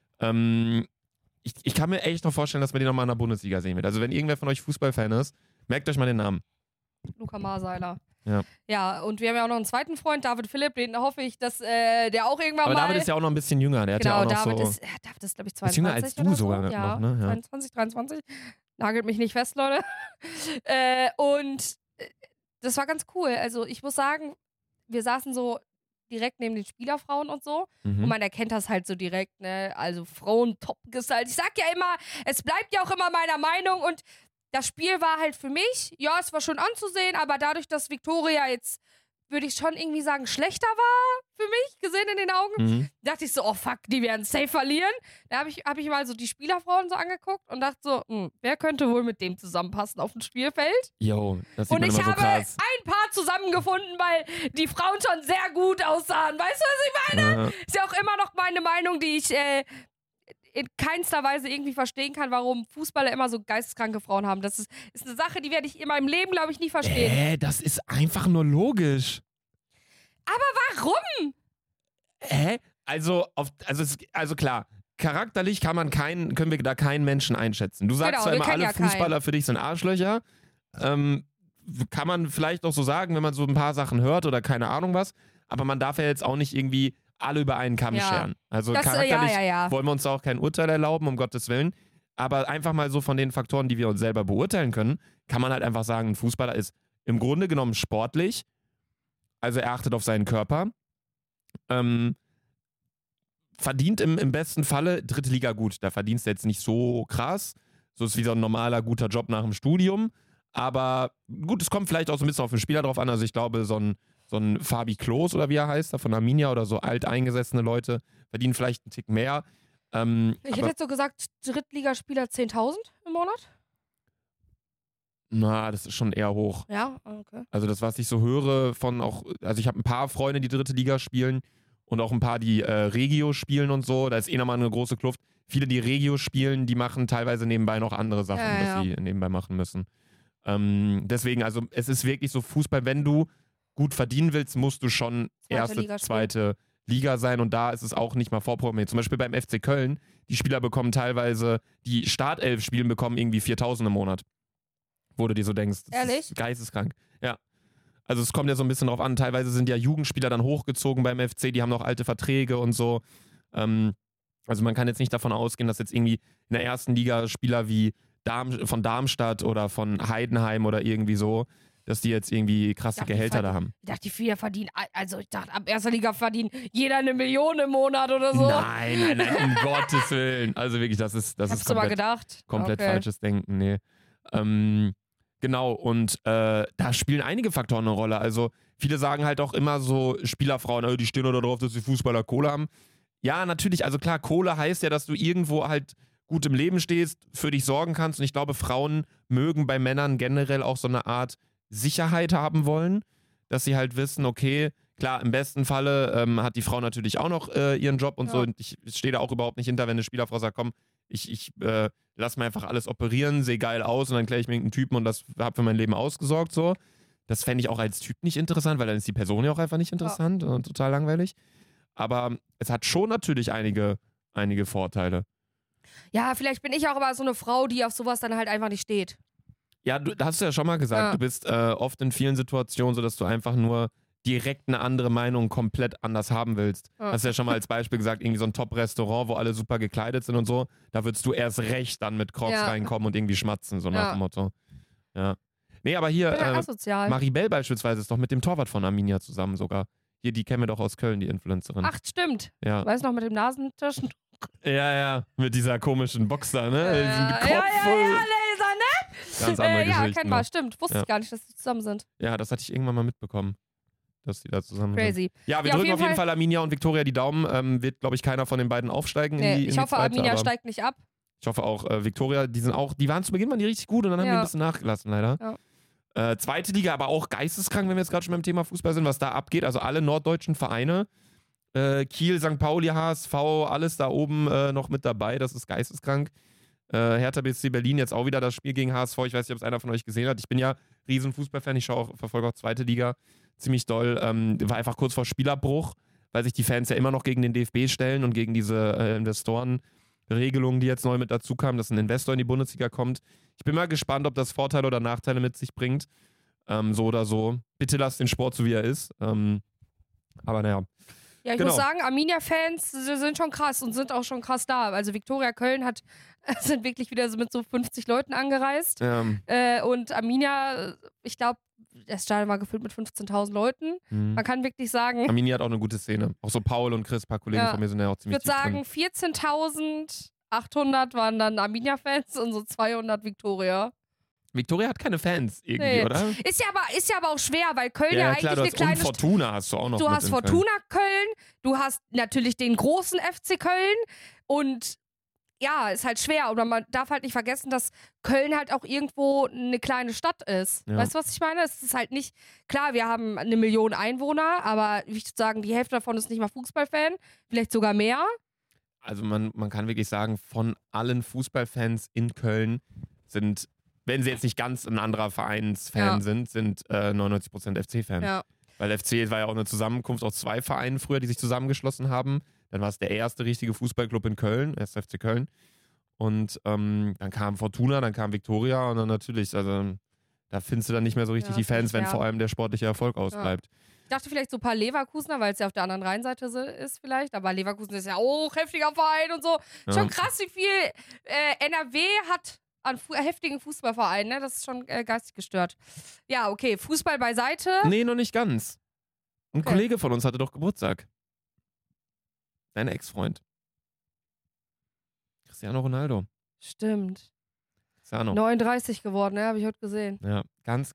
Ich kann mir echt noch vorstellen, dass man den nochmal in der Bundesliga sehen wird. Also wenn irgendwer von euch Fußballfan ist, merkt euch mal den Namen. Luca Marseiler. Ja. Ja, und wir haben ja auch noch einen zweiten Freund, David Philipp, den hoffe ich, dass der auch irgendwann aber mal... Aber David ist ja auch noch ein bisschen jünger. Der hat ja auch noch David so... David ist, glaube ich, 22 ist jünger als du sogar noch, ne? Ja. 22, 23. Nagelt mich nicht fest, Leute. Und das war ganz cool. Also ich muss sagen, wir saßen so direkt neben den Spielerfrauen und so. Und man erkennt das halt so direkt, ne? Also Frauen top gestylt. Ich sag ja immer, es bleibt ja auch immer meiner Meinung und das Spiel war halt für mich, ja, es war schon anzusehen, aber dadurch, dass Viktoria jetzt, würde ich schon irgendwie sagen, schlechter war für mich, gesehen in den Augen, dachte ich so, oh fuck, die werden safe verlieren. Da hab ich mal so die Spielerfrauen so angeguckt und dachte so, wer könnte wohl mit dem zusammenpassen auf dem Spielfeld? Jo, das sieht man immer so krass. Und ich habe ein Paar zusammengefunden, weil die Frauen schon sehr gut aussahen. Weißt du, was ich meine? Ist ja auch immer noch meine Meinung, die ich in keinster Weise irgendwie verstehen kann, warum Fußballer immer so geisteskranke Frauen haben. Das ist eine Sache, die werde ich in meinem Leben, glaube ich, nie verstehen. Das ist einfach nur logisch. Aber warum? Also klar, charakterlich können wir da keinen Menschen einschätzen. Du sagst zwar immer, alle Fußballer für dich sind Arschlöcher. Kann man vielleicht auch so sagen, wenn man so ein paar Sachen hört oder keine Ahnung was. Aber man darf ja jetzt auch nicht irgendwie alle über einen Kamm scheren. Also charakterlich wollen wir uns da auch kein Urteil erlauben, um Gottes Willen. Aber einfach mal so von den Faktoren, die wir uns selber beurteilen können, kann man halt einfach sagen, ein Fußballer ist im Grunde genommen sportlich. Also er achtet auf seinen Körper. Verdient im besten Falle dritte Liga gut. Da verdienst du jetzt nicht so krass. So ist wie so ein normaler, guter Job nach dem Studium. Aber gut, es kommt vielleicht auch so ein bisschen auf den Spieler drauf an. Also ich glaube, so ein Fabi Klos oder wie er heißt, von Arminia oder so alteingesessene Leute verdienen vielleicht einen Tick mehr. Ich hätte jetzt so gesagt, Drittligaspieler 10.000 im Monat? Na, das ist schon eher hoch. Ja, okay. Also das, was ich so höre von auch, also ich habe ein paar Freunde, die dritte Liga spielen und auch ein paar, die Regio spielen und so. Da ist nochmal eine große Kluft. Viele, die Regio spielen, die machen teilweise nebenbei noch andere Sachen, dass sie nebenbei machen müssen. Deswegen, also es ist wirklich so Fußball, wenn du gut verdienen willst, musst du schon zweite Liga sein und da ist es auch nicht mal vorprogrammiert. Zum Beispiel beim FC Köln, die Spieler bekommen teilweise, die Startelf spielen, bekommen irgendwie 4.000 im Monat. Wo du dir so denkst, das ist geisteskrank. Ja. Also es kommt ja so ein bisschen drauf an, teilweise sind ja Jugendspieler dann hochgezogen beim FC, die haben noch alte Verträge und so. Also man kann jetzt nicht davon ausgehen, dass jetzt irgendwie in der ersten Liga Spieler wie von Darmstadt oder von Heidenheim oder irgendwie so, dass die jetzt irgendwie krasse Gehälter da haben. Ich dachte, die vier verdienen, also ich dachte, ab erster Liga verdient jeder 1 Million im Monat oder so. Nein, um Gottes Willen. Also wirklich, das ist komplett falsches Denken, nee. Genau, und da spielen einige Faktoren eine Rolle. Also viele sagen halt auch immer so, Spielerfrauen, die stehen da drauf, dass die Fußballer Kohle haben. Ja, natürlich, also klar, Kohle heißt ja, dass du irgendwo halt gut im Leben stehst, für dich sorgen kannst. Und ich glaube, Frauen mögen bei Männern generell auch so eine Art Sicherheit haben wollen, dass sie halt wissen, okay, klar, im besten Falle hat die Frau natürlich auch noch ihren Job und so. Und ich stehe da auch überhaupt nicht hinter, wenn eine Spielerfrau sagt, komm, ich lass mir einfach alles operieren, sehe geil aus und dann kläre ich mir irgendeinen Typen und das habe für mein Leben ausgesorgt. So. Das fände ich auch als Typ nicht interessant, weil dann ist die Person ja auch einfach nicht interessant und total langweilig. Aber es hat schon natürlich einige Vorteile. Ja, vielleicht bin ich auch aber so eine Frau, die auf sowas dann halt einfach nicht steht. Ja, da hast du ja schon mal gesagt, du bist oft in vielen Situationen so, dass du einfach nur direkt eine andere Meinung komplett anders haben willst. Hast ja schon mal als Beispiel gesagt, irgendwie so ein Top-Restaurant, wo alle super gekleidet sind und so, da würdest du erst recht dann mit Crocs reinkommen und irgendwie schmatzen, so nach dem Motto. Ja. Nee, aber hier, Maribel beispielsweise ist doch mit dem Torwart von Arminia zusammen sogar. Hier, die kennen wir doch aus Köln, die Influencerin. Ach, stimmt. Ja. Weißt du noch, mit dem Nasentisch? Ja, mit dieser komischen Box da, ne? Laser, ne? Ganz andere Geschichten. Ja, kennbar, stimmt. Wusste ich gar nicht, dass die zusammen sind. Ja, das hatte ich irgendwann mal mitbekommen, dass die da zusammen Crazy. sind. Ja, wir drücken auf jeden Fall Arminia und Viktoria die Daumen. Wird, glaube ich, keiner von den beiden aufsteigen. Ich hoffe, Arminia steigt nicht ab. Ich hoffe auch, Viktoria, die waren zu Beginn richtig gut und dann haben die ein bisschen nachgelassen, leider. Ja. Zweite Liga, aber auch geisteskrank, wenn wir jetzt gerade schon beim Thema Fußball sind, was da abgeht. Also alle norddeutschen Vereine, Kiel, St. Pauli, HSV, alles da oben noch mit dabei. Das ist geisteskrank. Hertha BSC Berlin jetzt auch wieder das Spiel gegen HSV. Ich weiß nicht, ob es einer von euch gesehen hat. Ich bin ja riesen Fußballfan. Ich verfolge auch zweite Liga ziemlich doll. War einfach kurz vor Spielabbruch, weil sich die Fans ja immer noch gegen den DFB stellen und gegen diese Investorenregelungen, die jetzt neu mit dazu kamen, dass ein Investor in die Bundesliga kommt. Ich bin mal gespannt, ob das Vorteile oder Nachteile mit sich bringt. So oder so. Bitte lasst den Sport so, wie er ist. Aber naja. Ja, ich muss sagen, Arminia-Fans sind schon krass und sind auch schon krass da. Also Viktoria Köln sind wirklich wieder so mit so 50 Leuten angereist. Ja. Und Arminia, ich glaube, das Stadion war gefüllt mit 15.000 Leuten. Man kann wirklich sagen... Arminia hat auch eine gute Szene. Auch so Paul und Chris, ein paar Kollegen von mir sind ja auch ziemlich tief drin. Ich würde sagen, 14.800 waren dann Arminia-Fans und so 200 Viktoria. Viktoria hat keine Fans irgendwie, oder? Ist ja aber auch schwer, weil Köln ja eigentlich eine kleine... Und Fortuna hast du auch noch. Du hast Fortuna Köln, du hast natürlich den großen FC Köln und ja, ist halt schwer. Und man darf halt nicht vergessen, dass Köln halt auch irgendwo eine kleine Stadt ist. Ja. Weißt du, was ich meine? Es ist halt nicht... Klar, wir haben 1 Million Einwohner, aber ich würde sagen, die Hälfte davon ist nicht mal Fußballfan. Vielleicht sogar mehr. Also man kann wirklich sagen, von allen Fußballfans in Köln sind... Wenn sie jetzt nicht ganz ein anderer Vereinsfan sind 99% FC-Fan. Ja. Weil FC war ja auch eine Zusammenkunft aus 2 Vereinen früher, die sich zusammengeschlossen haben. Dann war es der erste richtige Fußballclub in Köln, 1. FC Köln. Und dann kam Fortuna, dann kam Viktoria und dann natürlich, also da findest du dann nicht mehr so richtig die Fans, wenn vor allem der sportliche Erfolg ausbleibt. Ja. Ich dachte vielleicht so ein paar Leverkusener, weil es ja auf der anderen Rheinseite ist vielleicht. Aber Leverkusen ist ja auch heftiger Verein und so. Ja. Schon krass, wie viel NRW hat an heftigen Fußballvereinen, ne? Das ist schon geistig gestört. Ja, okay, Fußball beiseite. Nee, noch nicht ganz. Ein Kollege von uns hatte doch Geburtstag. Dein Ex-Freund. Cristiano Ronaldo. Stimmt. Cristiano. 39 geworden, ne? Habe ich heute gesehen. Ja, ganz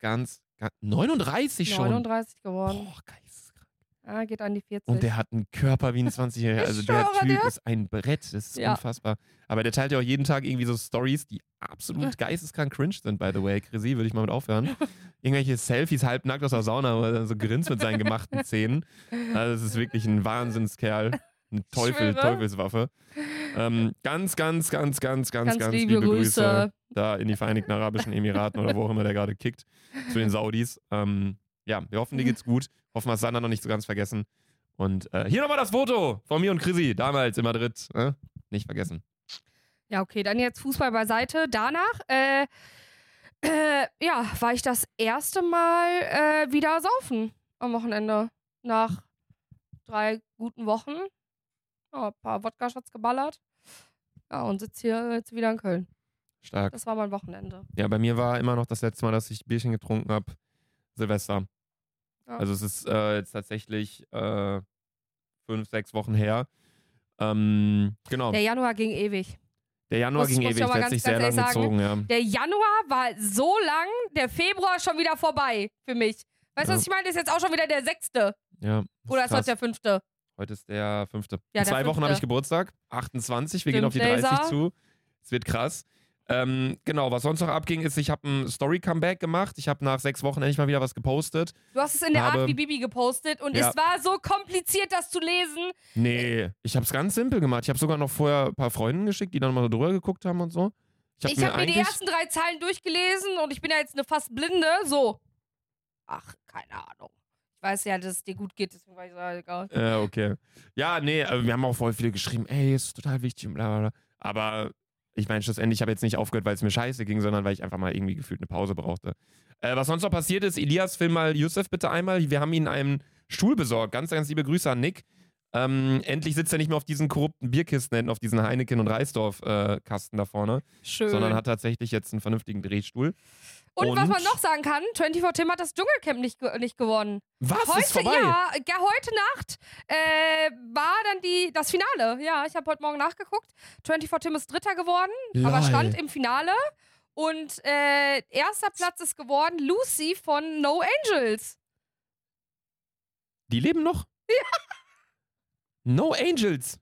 39 schon? 39 geworden. Boah, geisteskrank. Ja, geht an die 40. Und der hat einen Körper wie ein 20-Jähriger. Also der Typ ist ein Brett. Das ist unfassbar. Aber der teilt ja auch jeden Tag irgendwie so Stories, die absolut geisteskrank cringe sind, by the way. Chrissy, würde ich mal mit aufhören. Irgendwelche Selfies halbnackt aus der Sauna, wo er so grinst mit seinen gemachten Zähnen. Also das ist wirklich ein Wahnsinnskerl. Eine Teufelswaffe. Ganz liebe Grüße da in die Vereinigten Arabischen Emiraten oder wo auch immer der gerade kickt, zu den Saudis. Ja, wir hoffen, dir geht's gut. Hoffen, wir es Sander noch nicht so ganz vergessen. Und hier nochmal das Foto von mir und Chrissy, damals in Madrid. Nicht vergessen. Ja, okay, dann jetzt Fußball beiseite. Danach, war ich das erste Mal wieder saufen am Wochenende. Nach 3 guten Wochen. Ja, ein paar Wodka-Shots geballert. Ja, und sitze hier jetzt wieder in Köln. Stark. Das war mein Wochenende. Ja, bei mir war immer noch das letzte Mal, dass ich Bierchen getrunken habe, Silvester. Ja. Also es ist jetzt tatsächlich 5, 6 Wochen her. Genau. Der Januar ging ewig. Der Januar ging ewig, der hat sich sehr lang gezogen. Ja. Der Januar war so lang, der Februar schon wieder vorbei für mich. Weißt du, was ich meine? Das ist jetzt auch schon wieder der 6. Ja. Oder ist heute der 5.? Heute ist der 5. Ja, in 2 Wochen habe ich Geburtstag, 28. Wir gehen auf die 30 zu. Es wird krass. Genau, was sonst noch abging, ist, ich habe ein Story-Comeback gemacht. Ich habe nach 6 Wochen endlich mal wieder was gepostet. Du hast es in der Art wie Bibi gepostet und es war so kompliziert, das zu lesen. Nee, ich habe es ganz simpel gemacht. Ich habe sogar noch vorher ein paar Freunden geschickt, die dann mal drüber geguckt haben und so. Ich habe mir die ersten 3 Zeilen durchgelesen und ich bin ja jetzt eine fast Blinde. So. Ach, keine Ahnung. Ich weiß ja, dass es dir gut geht, deswegen war ich so, egal. Ja, okay. Ja, nee, wir haben auch voll viele geschrieben, ey, ist total wichtig und bla bla bla. Aber ich meine, schlussendlich, ich habe jetzt nicht aufgehört, weil es mir scheiße ging, sondern weil ich einfach mal irgendwie gefühlt eine Pause brauchte. Was sonst noch passiert ist, Elias, film mal Yusuf bitte einmal. Wir haben ihm einen Stuhl besorgt. Ganz, ganz liebe Grüße an Nick. Endlich sitzt er nicht mehr auf diesen korrupten Bierkisten hinten, auf diesen Heineken- und Reisdorf-Kasten da vorne. Schön. Sondern hat tatsächlich jetzt einen vernünftigen Drehstuhl. Und was man noch sagen kann, 24 Tim hat das Dschungelcamp nicht gewonnen. Was? Heute, ist vorbei? Ja, heute Nacht war dann das Finale. Ja, ich habe heute Morgen nachgeguckt. 24 Tim ist Dritter geworden, aber stand im Finale. Und erster Platz ist geworden Lucy von No Angels. Die leben noch? Ja. No Angels.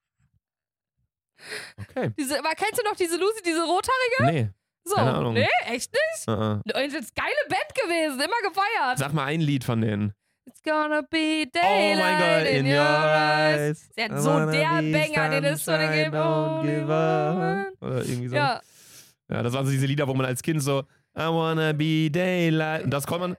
Okay. Kennst du noch diese Lucy, diese Rothaarige? Nee. So. Keine Ahnung. Nee, echt nicht? No Angels, geile Band gewesen, immer gefeiert. Sag mal ein Lied von denen. It's gonna be daylight oh mein Gott, in your eyes. Sie hat so der Banger, den ist so eine Don't give up. Oder irgendwie so. Ja, das waren so diese Lieder, wo man als Kind so I wanna be daylight. Und das kommt man.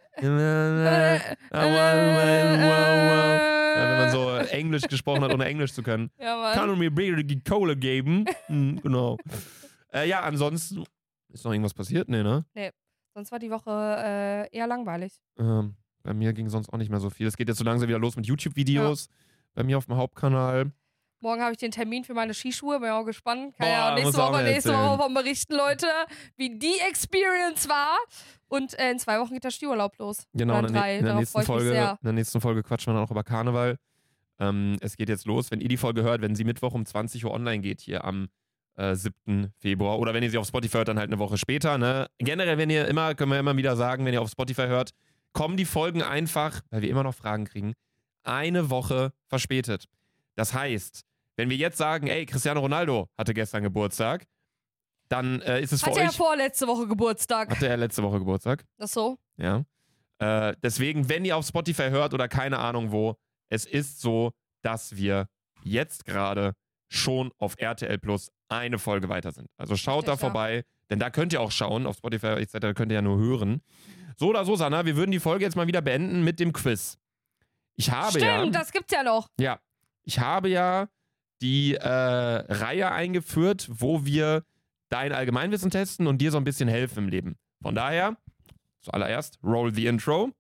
Wenn man so Englisch gesprochen hat, ohne Englisch zu können. Ja, Mann. Kann mir bitte die Kohle geben? Genau. Ja, ansonsten ist noch irgendwas passiert? Nee, ne? Nee. Sonst war die Woche eher langweilig. Bei mir ging sonst auch nicht mehr so viel. Es geht jetzt so langsam wieder los mit YouTube-Videos. Ja. Bei mir auf dem Hauptkanal. Morgen habe ich den Termin für meine Skischuhe. Bin auch gespannt. Kann ja auch nächste Woche von berichten, Leute, wie die Experience war. Und in 2 Wochen geht der Skiurlaub los. Genau, in der nächsten Folge quatschen wir dann auch über Karneval. Es geht jetzt los. Wenn ihr die Folge hört, wenn sie Mittwoch um 20 Uhr online geht, hier am 7. Februar. Oder wenn ihr sie auf Spotify hört, dann halt eine Woche später. Ne? Generell, können wir immer wieder sagen, wenn ihr auf Spotify hört, kommen die Folgen einfach, weil wir immer noch Fragen kriegen, eine Woche verspätet. Das heißt, wenn wir jetzt sagen, ey, Cristiano Ronaldo hatte gestern Geburtstag, dann ist es für euch... Hatte er vorletzte Woche Geburtstag. Hatte er letzte Woche Geburtstag. Ach so. Ja. Deswegen, wenn ihr auf Spotify hört oder keine Ahnung wo, es ist so, dass wir jetzt gerade schon auf RTL Plus eine Folge weiter sind. Also schaut da vorbei, denn da könnt ihr auch schauen, auf Spotify etc. könnt ihr ja nur hören. So oder so, Sanna, wir würden die Folge jetzt mal wieder beenden mit dem Quiz. Stimmt, das gibt's ja noch. Ja, ich habe ja die Reihe eingeführt, wo wir dein Allgemeinwissen testen und dir so ein bisschen helfen im Leben. Von daher, zuallererst, roll the intro.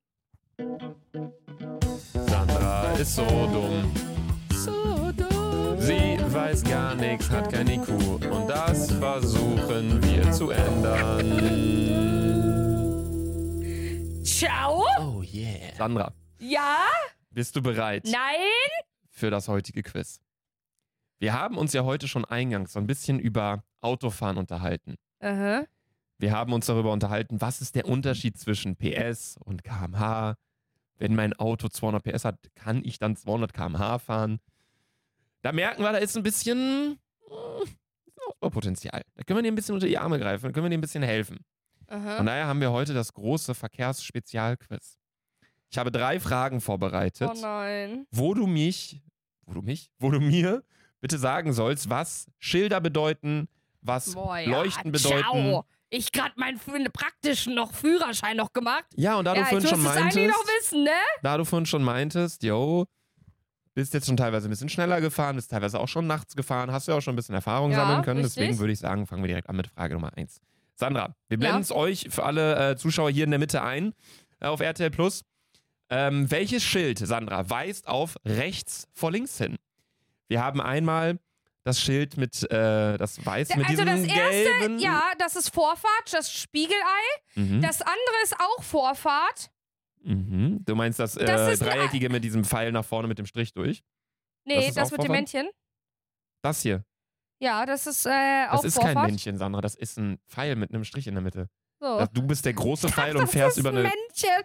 Sandra ist so dumm. So dumm. Sie weiß gar nichts, hat kein IQ. Und das versuchen wir zu ändern. Ciao. Oh yeah. Sandra. Ja? Bist du bereit? Nein? Für das heutige Quiz. Wir haben uns ja heute schon eingangs so ein bisschen über Autofahren unterhalten. Wir haben uns darüber unterhalten, was ist der Unterschied zwischen PS und km/h. Wenn mein Auto 200 PS hat, kann ich dann 200 km/h fahren. Da merken wir, da ist ein bisschen Ausbaupotenzial. Da können wir dir ein bisschen unter die Arme greifen, da können wir dir ein bisschen helfen. Von daher haben wir heute das große Verkehrsspezialquiz. Ich habe 3 Fragen vorbereitet. Oh nein. Wo du mir bitte sagen sollst, was Schilder bedeuten, was Leuchten bedeuten. Ciao. Ich gerade meinen praktischen Führerschein noch gemacht. Ja, und da du vorhin schon meintest, eigentlich noch wissen, ne? Da du vorhin schon meintest, bist jetzt schon teilweise ein bisschen schneller gefahren, bist teilweise auch schon nachts gefahren, hast du ja auch schon ein bisschen Erfahrung sammeln können. Richtig. Deswegen würde ich sagen, fangen wir direkt an mit Frage Nummer 1. Sandra, wir blenden es euch für alle Zuschauer hier in der Mitte ein, auf RTL Plus. Welches Schild, Sandra, weist auf rechts vor links hin? Wir haben einmal das Schild mit, das weiß mit diesem das erste, gelben... ja, das ist Vorfahrt, das Spiegelei. Das andere ist auch Vorfahrt. Du meinst das, Dreieckige mit diesem Pfeil nach vorne mit dem Strich durch? Nee, das mit dem Männchen. Das hier? Ja, das ist auch Das ist Vorfahrt. kein Männchen, Sandra, das ist ein Pfeil mit einem Strich in der Mitte. So. Du bist der große Pfeil und fährst über eine... Männchen.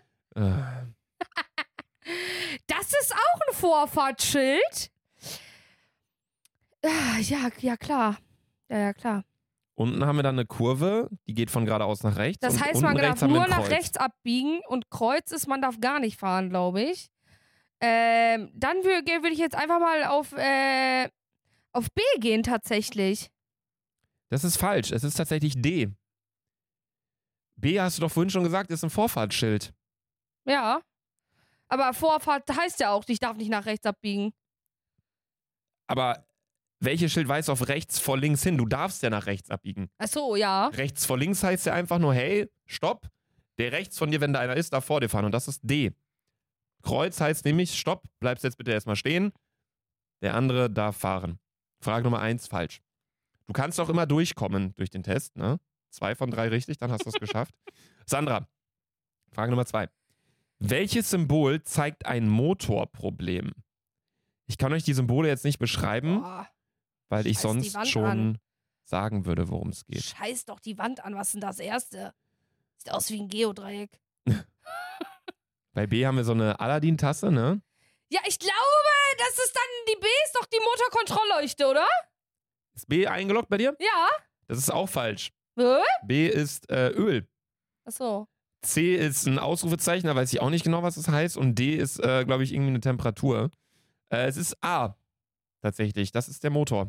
Das ist auch ein Vorfahrtsschild. Ja, klar. Ja, klar. Unten haben wir dann eine Kurve, die geht von geradeaus nach rechts. Das und heißt, unten man rechts darf haben wir nur ein nach Kreuz. rechts abbiegen und Kreuz ist, man darf gar nicht fahren, glaube ich. Dann würde ich jetzt einfach mal auf B gehen tatsächlich. Das ist falsch. Es ist tatsächlich D. B, hast du doch vorhin schon gesagt, ist ein Vorfahrtsschild. Ja. Aber Vorfahrt heißt ja auch, ich darf nicht nach rechts abbiegen. Aber welches Schild weist auf rechts vor links hin? Du darfst ja nach rechts abbiegen. Ach so, ja. Rechts vor links heißt ja einfach nur, hey, stopp. Der rechts von dir, wenn da einer ist, darf vor dir fahren. Und das ist D. Kreuz heißt nämlich, stopp, bleibst jetzt bitte erstmal stehen. Der andere darf fahren. Frage Nummer 1, falsch. Du kannst auch immer durchkommen durch den Test, ne? 2 von 3 richtig, dann hast du es geschafft. Sandra, Frage Nummer 2. Welches Symbol zeigt ein Motorproblem? Ich kann euch die Symbole jetzt nicht beschreiben, Boah, weil ich scheiß die sonst Wand schon an. sagen würde, worum es geht. scheiß doch die Wand an, was ist denn das Erste? Sieht aus wie ein Geodreieck. Bei B haben wir so eine Aladdin-Tasse, ne? Ja, ich glaube, das ist dann, die B ist doch die Motorkontrollleuchte, oder? Ist B eingeloggt bei dir? Ja. Das ist auch falsch. Hä? B ist Öl. Achso. C ist ein Ausrufezeichen, da weiß ich auch nicht genau, was das heißt. Und D ist, glaube ich, irgendwie eine Temperatur. Es ist A. Tatsächlich. Das ist der Motor.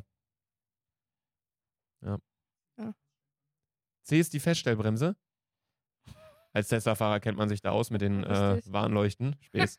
Ja. Ja. C ist die Feststellbremse. Als Tesla-Fahrer kennt man sich da aus mit den Richtig. Warnleuchten. Späß.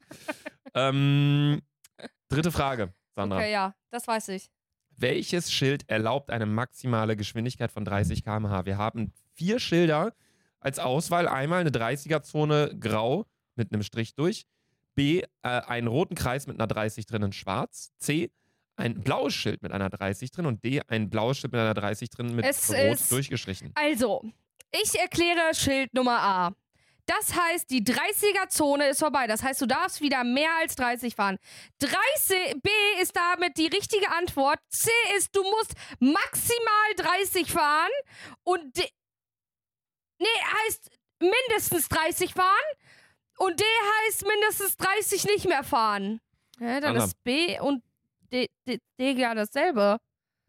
Dritte Frage, Sandra. Okay, ja, das weiß ich. Welches Schild erlaubt eine maximale Geschwindigkeit von 30 km/h? Wir haben 4 Schilder als Auswahl. Einmal eine 30er-Zone grau mit einem Strich durch. B, einen roten Kreis mit einer 30 drin in schwarz. C, ein blaues Schild mit einer 30 drin. Und D, ein blaues Schild mit einer 30 drin mit Es rot ist- durchgestrichen. Also, ich erkläre Schild Nummer A. Das heißt, die 30er-Zone ist vorbei. Das heißt, du darfst wieder mehr als 30 fahren. 30, B ist damit die richtige Antwort. C ist, du musst maximal 30 fahren. Und D, heißt mindestens 30 fahren. Und D heißt mindestens 30 nicht mehr fahren. Ja, dann Anna. ist B und D ja dasselbe.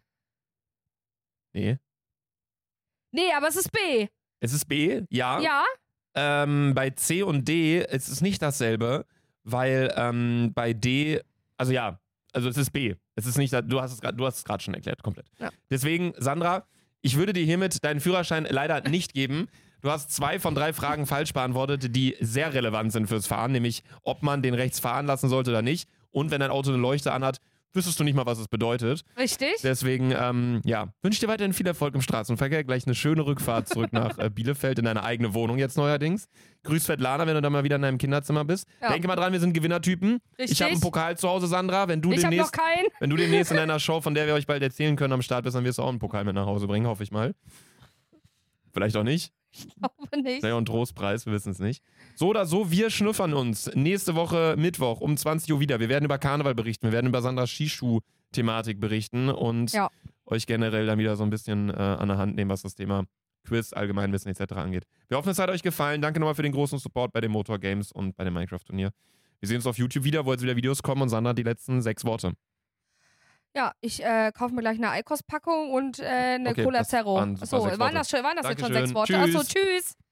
Nee. Nee, aber es ist B. Es ist B, ja. Ja? Bei C und D ist es nicht dasselbe, weil bei D, also es ist B. Es ist nicht, du hast es gerade schon erklärt, komplett. Ja. Deswegen, Sandra, ich würde dir hiermit deinen Führerschein leider nicht geben. Du hast 2 von 3 Fragen falsch beantwortet, die sehr relevant sind fürs Fahren, nämlich ob man den rechts fahren lassen sollte oder nicht. Und wenn dein Auto eine Leuchte anhat, wüsstest du nicht mal, was es bedeutet. Richtig? Deswegen, wünsche ich dir weiterhin viel Erfolg im Straßenverkehr. Gleich eine schöne Rückfahrt zurück nach Bielefeld in deine eigene Wohnung jetzt neuerdings. Grüß Svetlana, wenn du dann mal wieder in deinem Kinderzimmer bist. Ja. Denke mal dran, wir sind Gewinnertypen. Richtig. Ich habe einen Pokal zu Hause, Sandra. Wenn du Ich habe noch demnächst keinen. wenn du demnächst in einer Show, von der wir euch bald erzählen können, am Start bist, dann wirst du auch einen Pokal mit nach Hause bringen, hoffe ich mal. Vielleicht auch nicht. Ich glaube nicht. Naja, und Trostpreis, wir wissen es nicht. So oder so, wir schnuffern uns nächste Woche Mittwoch um 20 Uhr wieder. Wir werden über Karneval berichten, wir werden über Sandras Skischuh-Thematik berichten und Ja. euch generell dann wieder so ein bisschen an der Hand nehmen, was das Thema Quiz, Allgemeinwissen etc. angeht. Wir hoffen, es hat euch gefallen. Danke nochmal für den großen Support bei den Motor Games und bei dem Minecraft-Turnier. Wir sehen uns auf YouTube wieder, wo jetzt wieder Videos kommen und Sandra die letzten 6 Worte. Ja, ich kaufe mir gleich eine Eikos-Packung und eine Okay, Cola das Zero. waren super Achso, 6 waren das jetzt schon Dankeschön. 6 Worte? Tschüss. Achso, tschüss.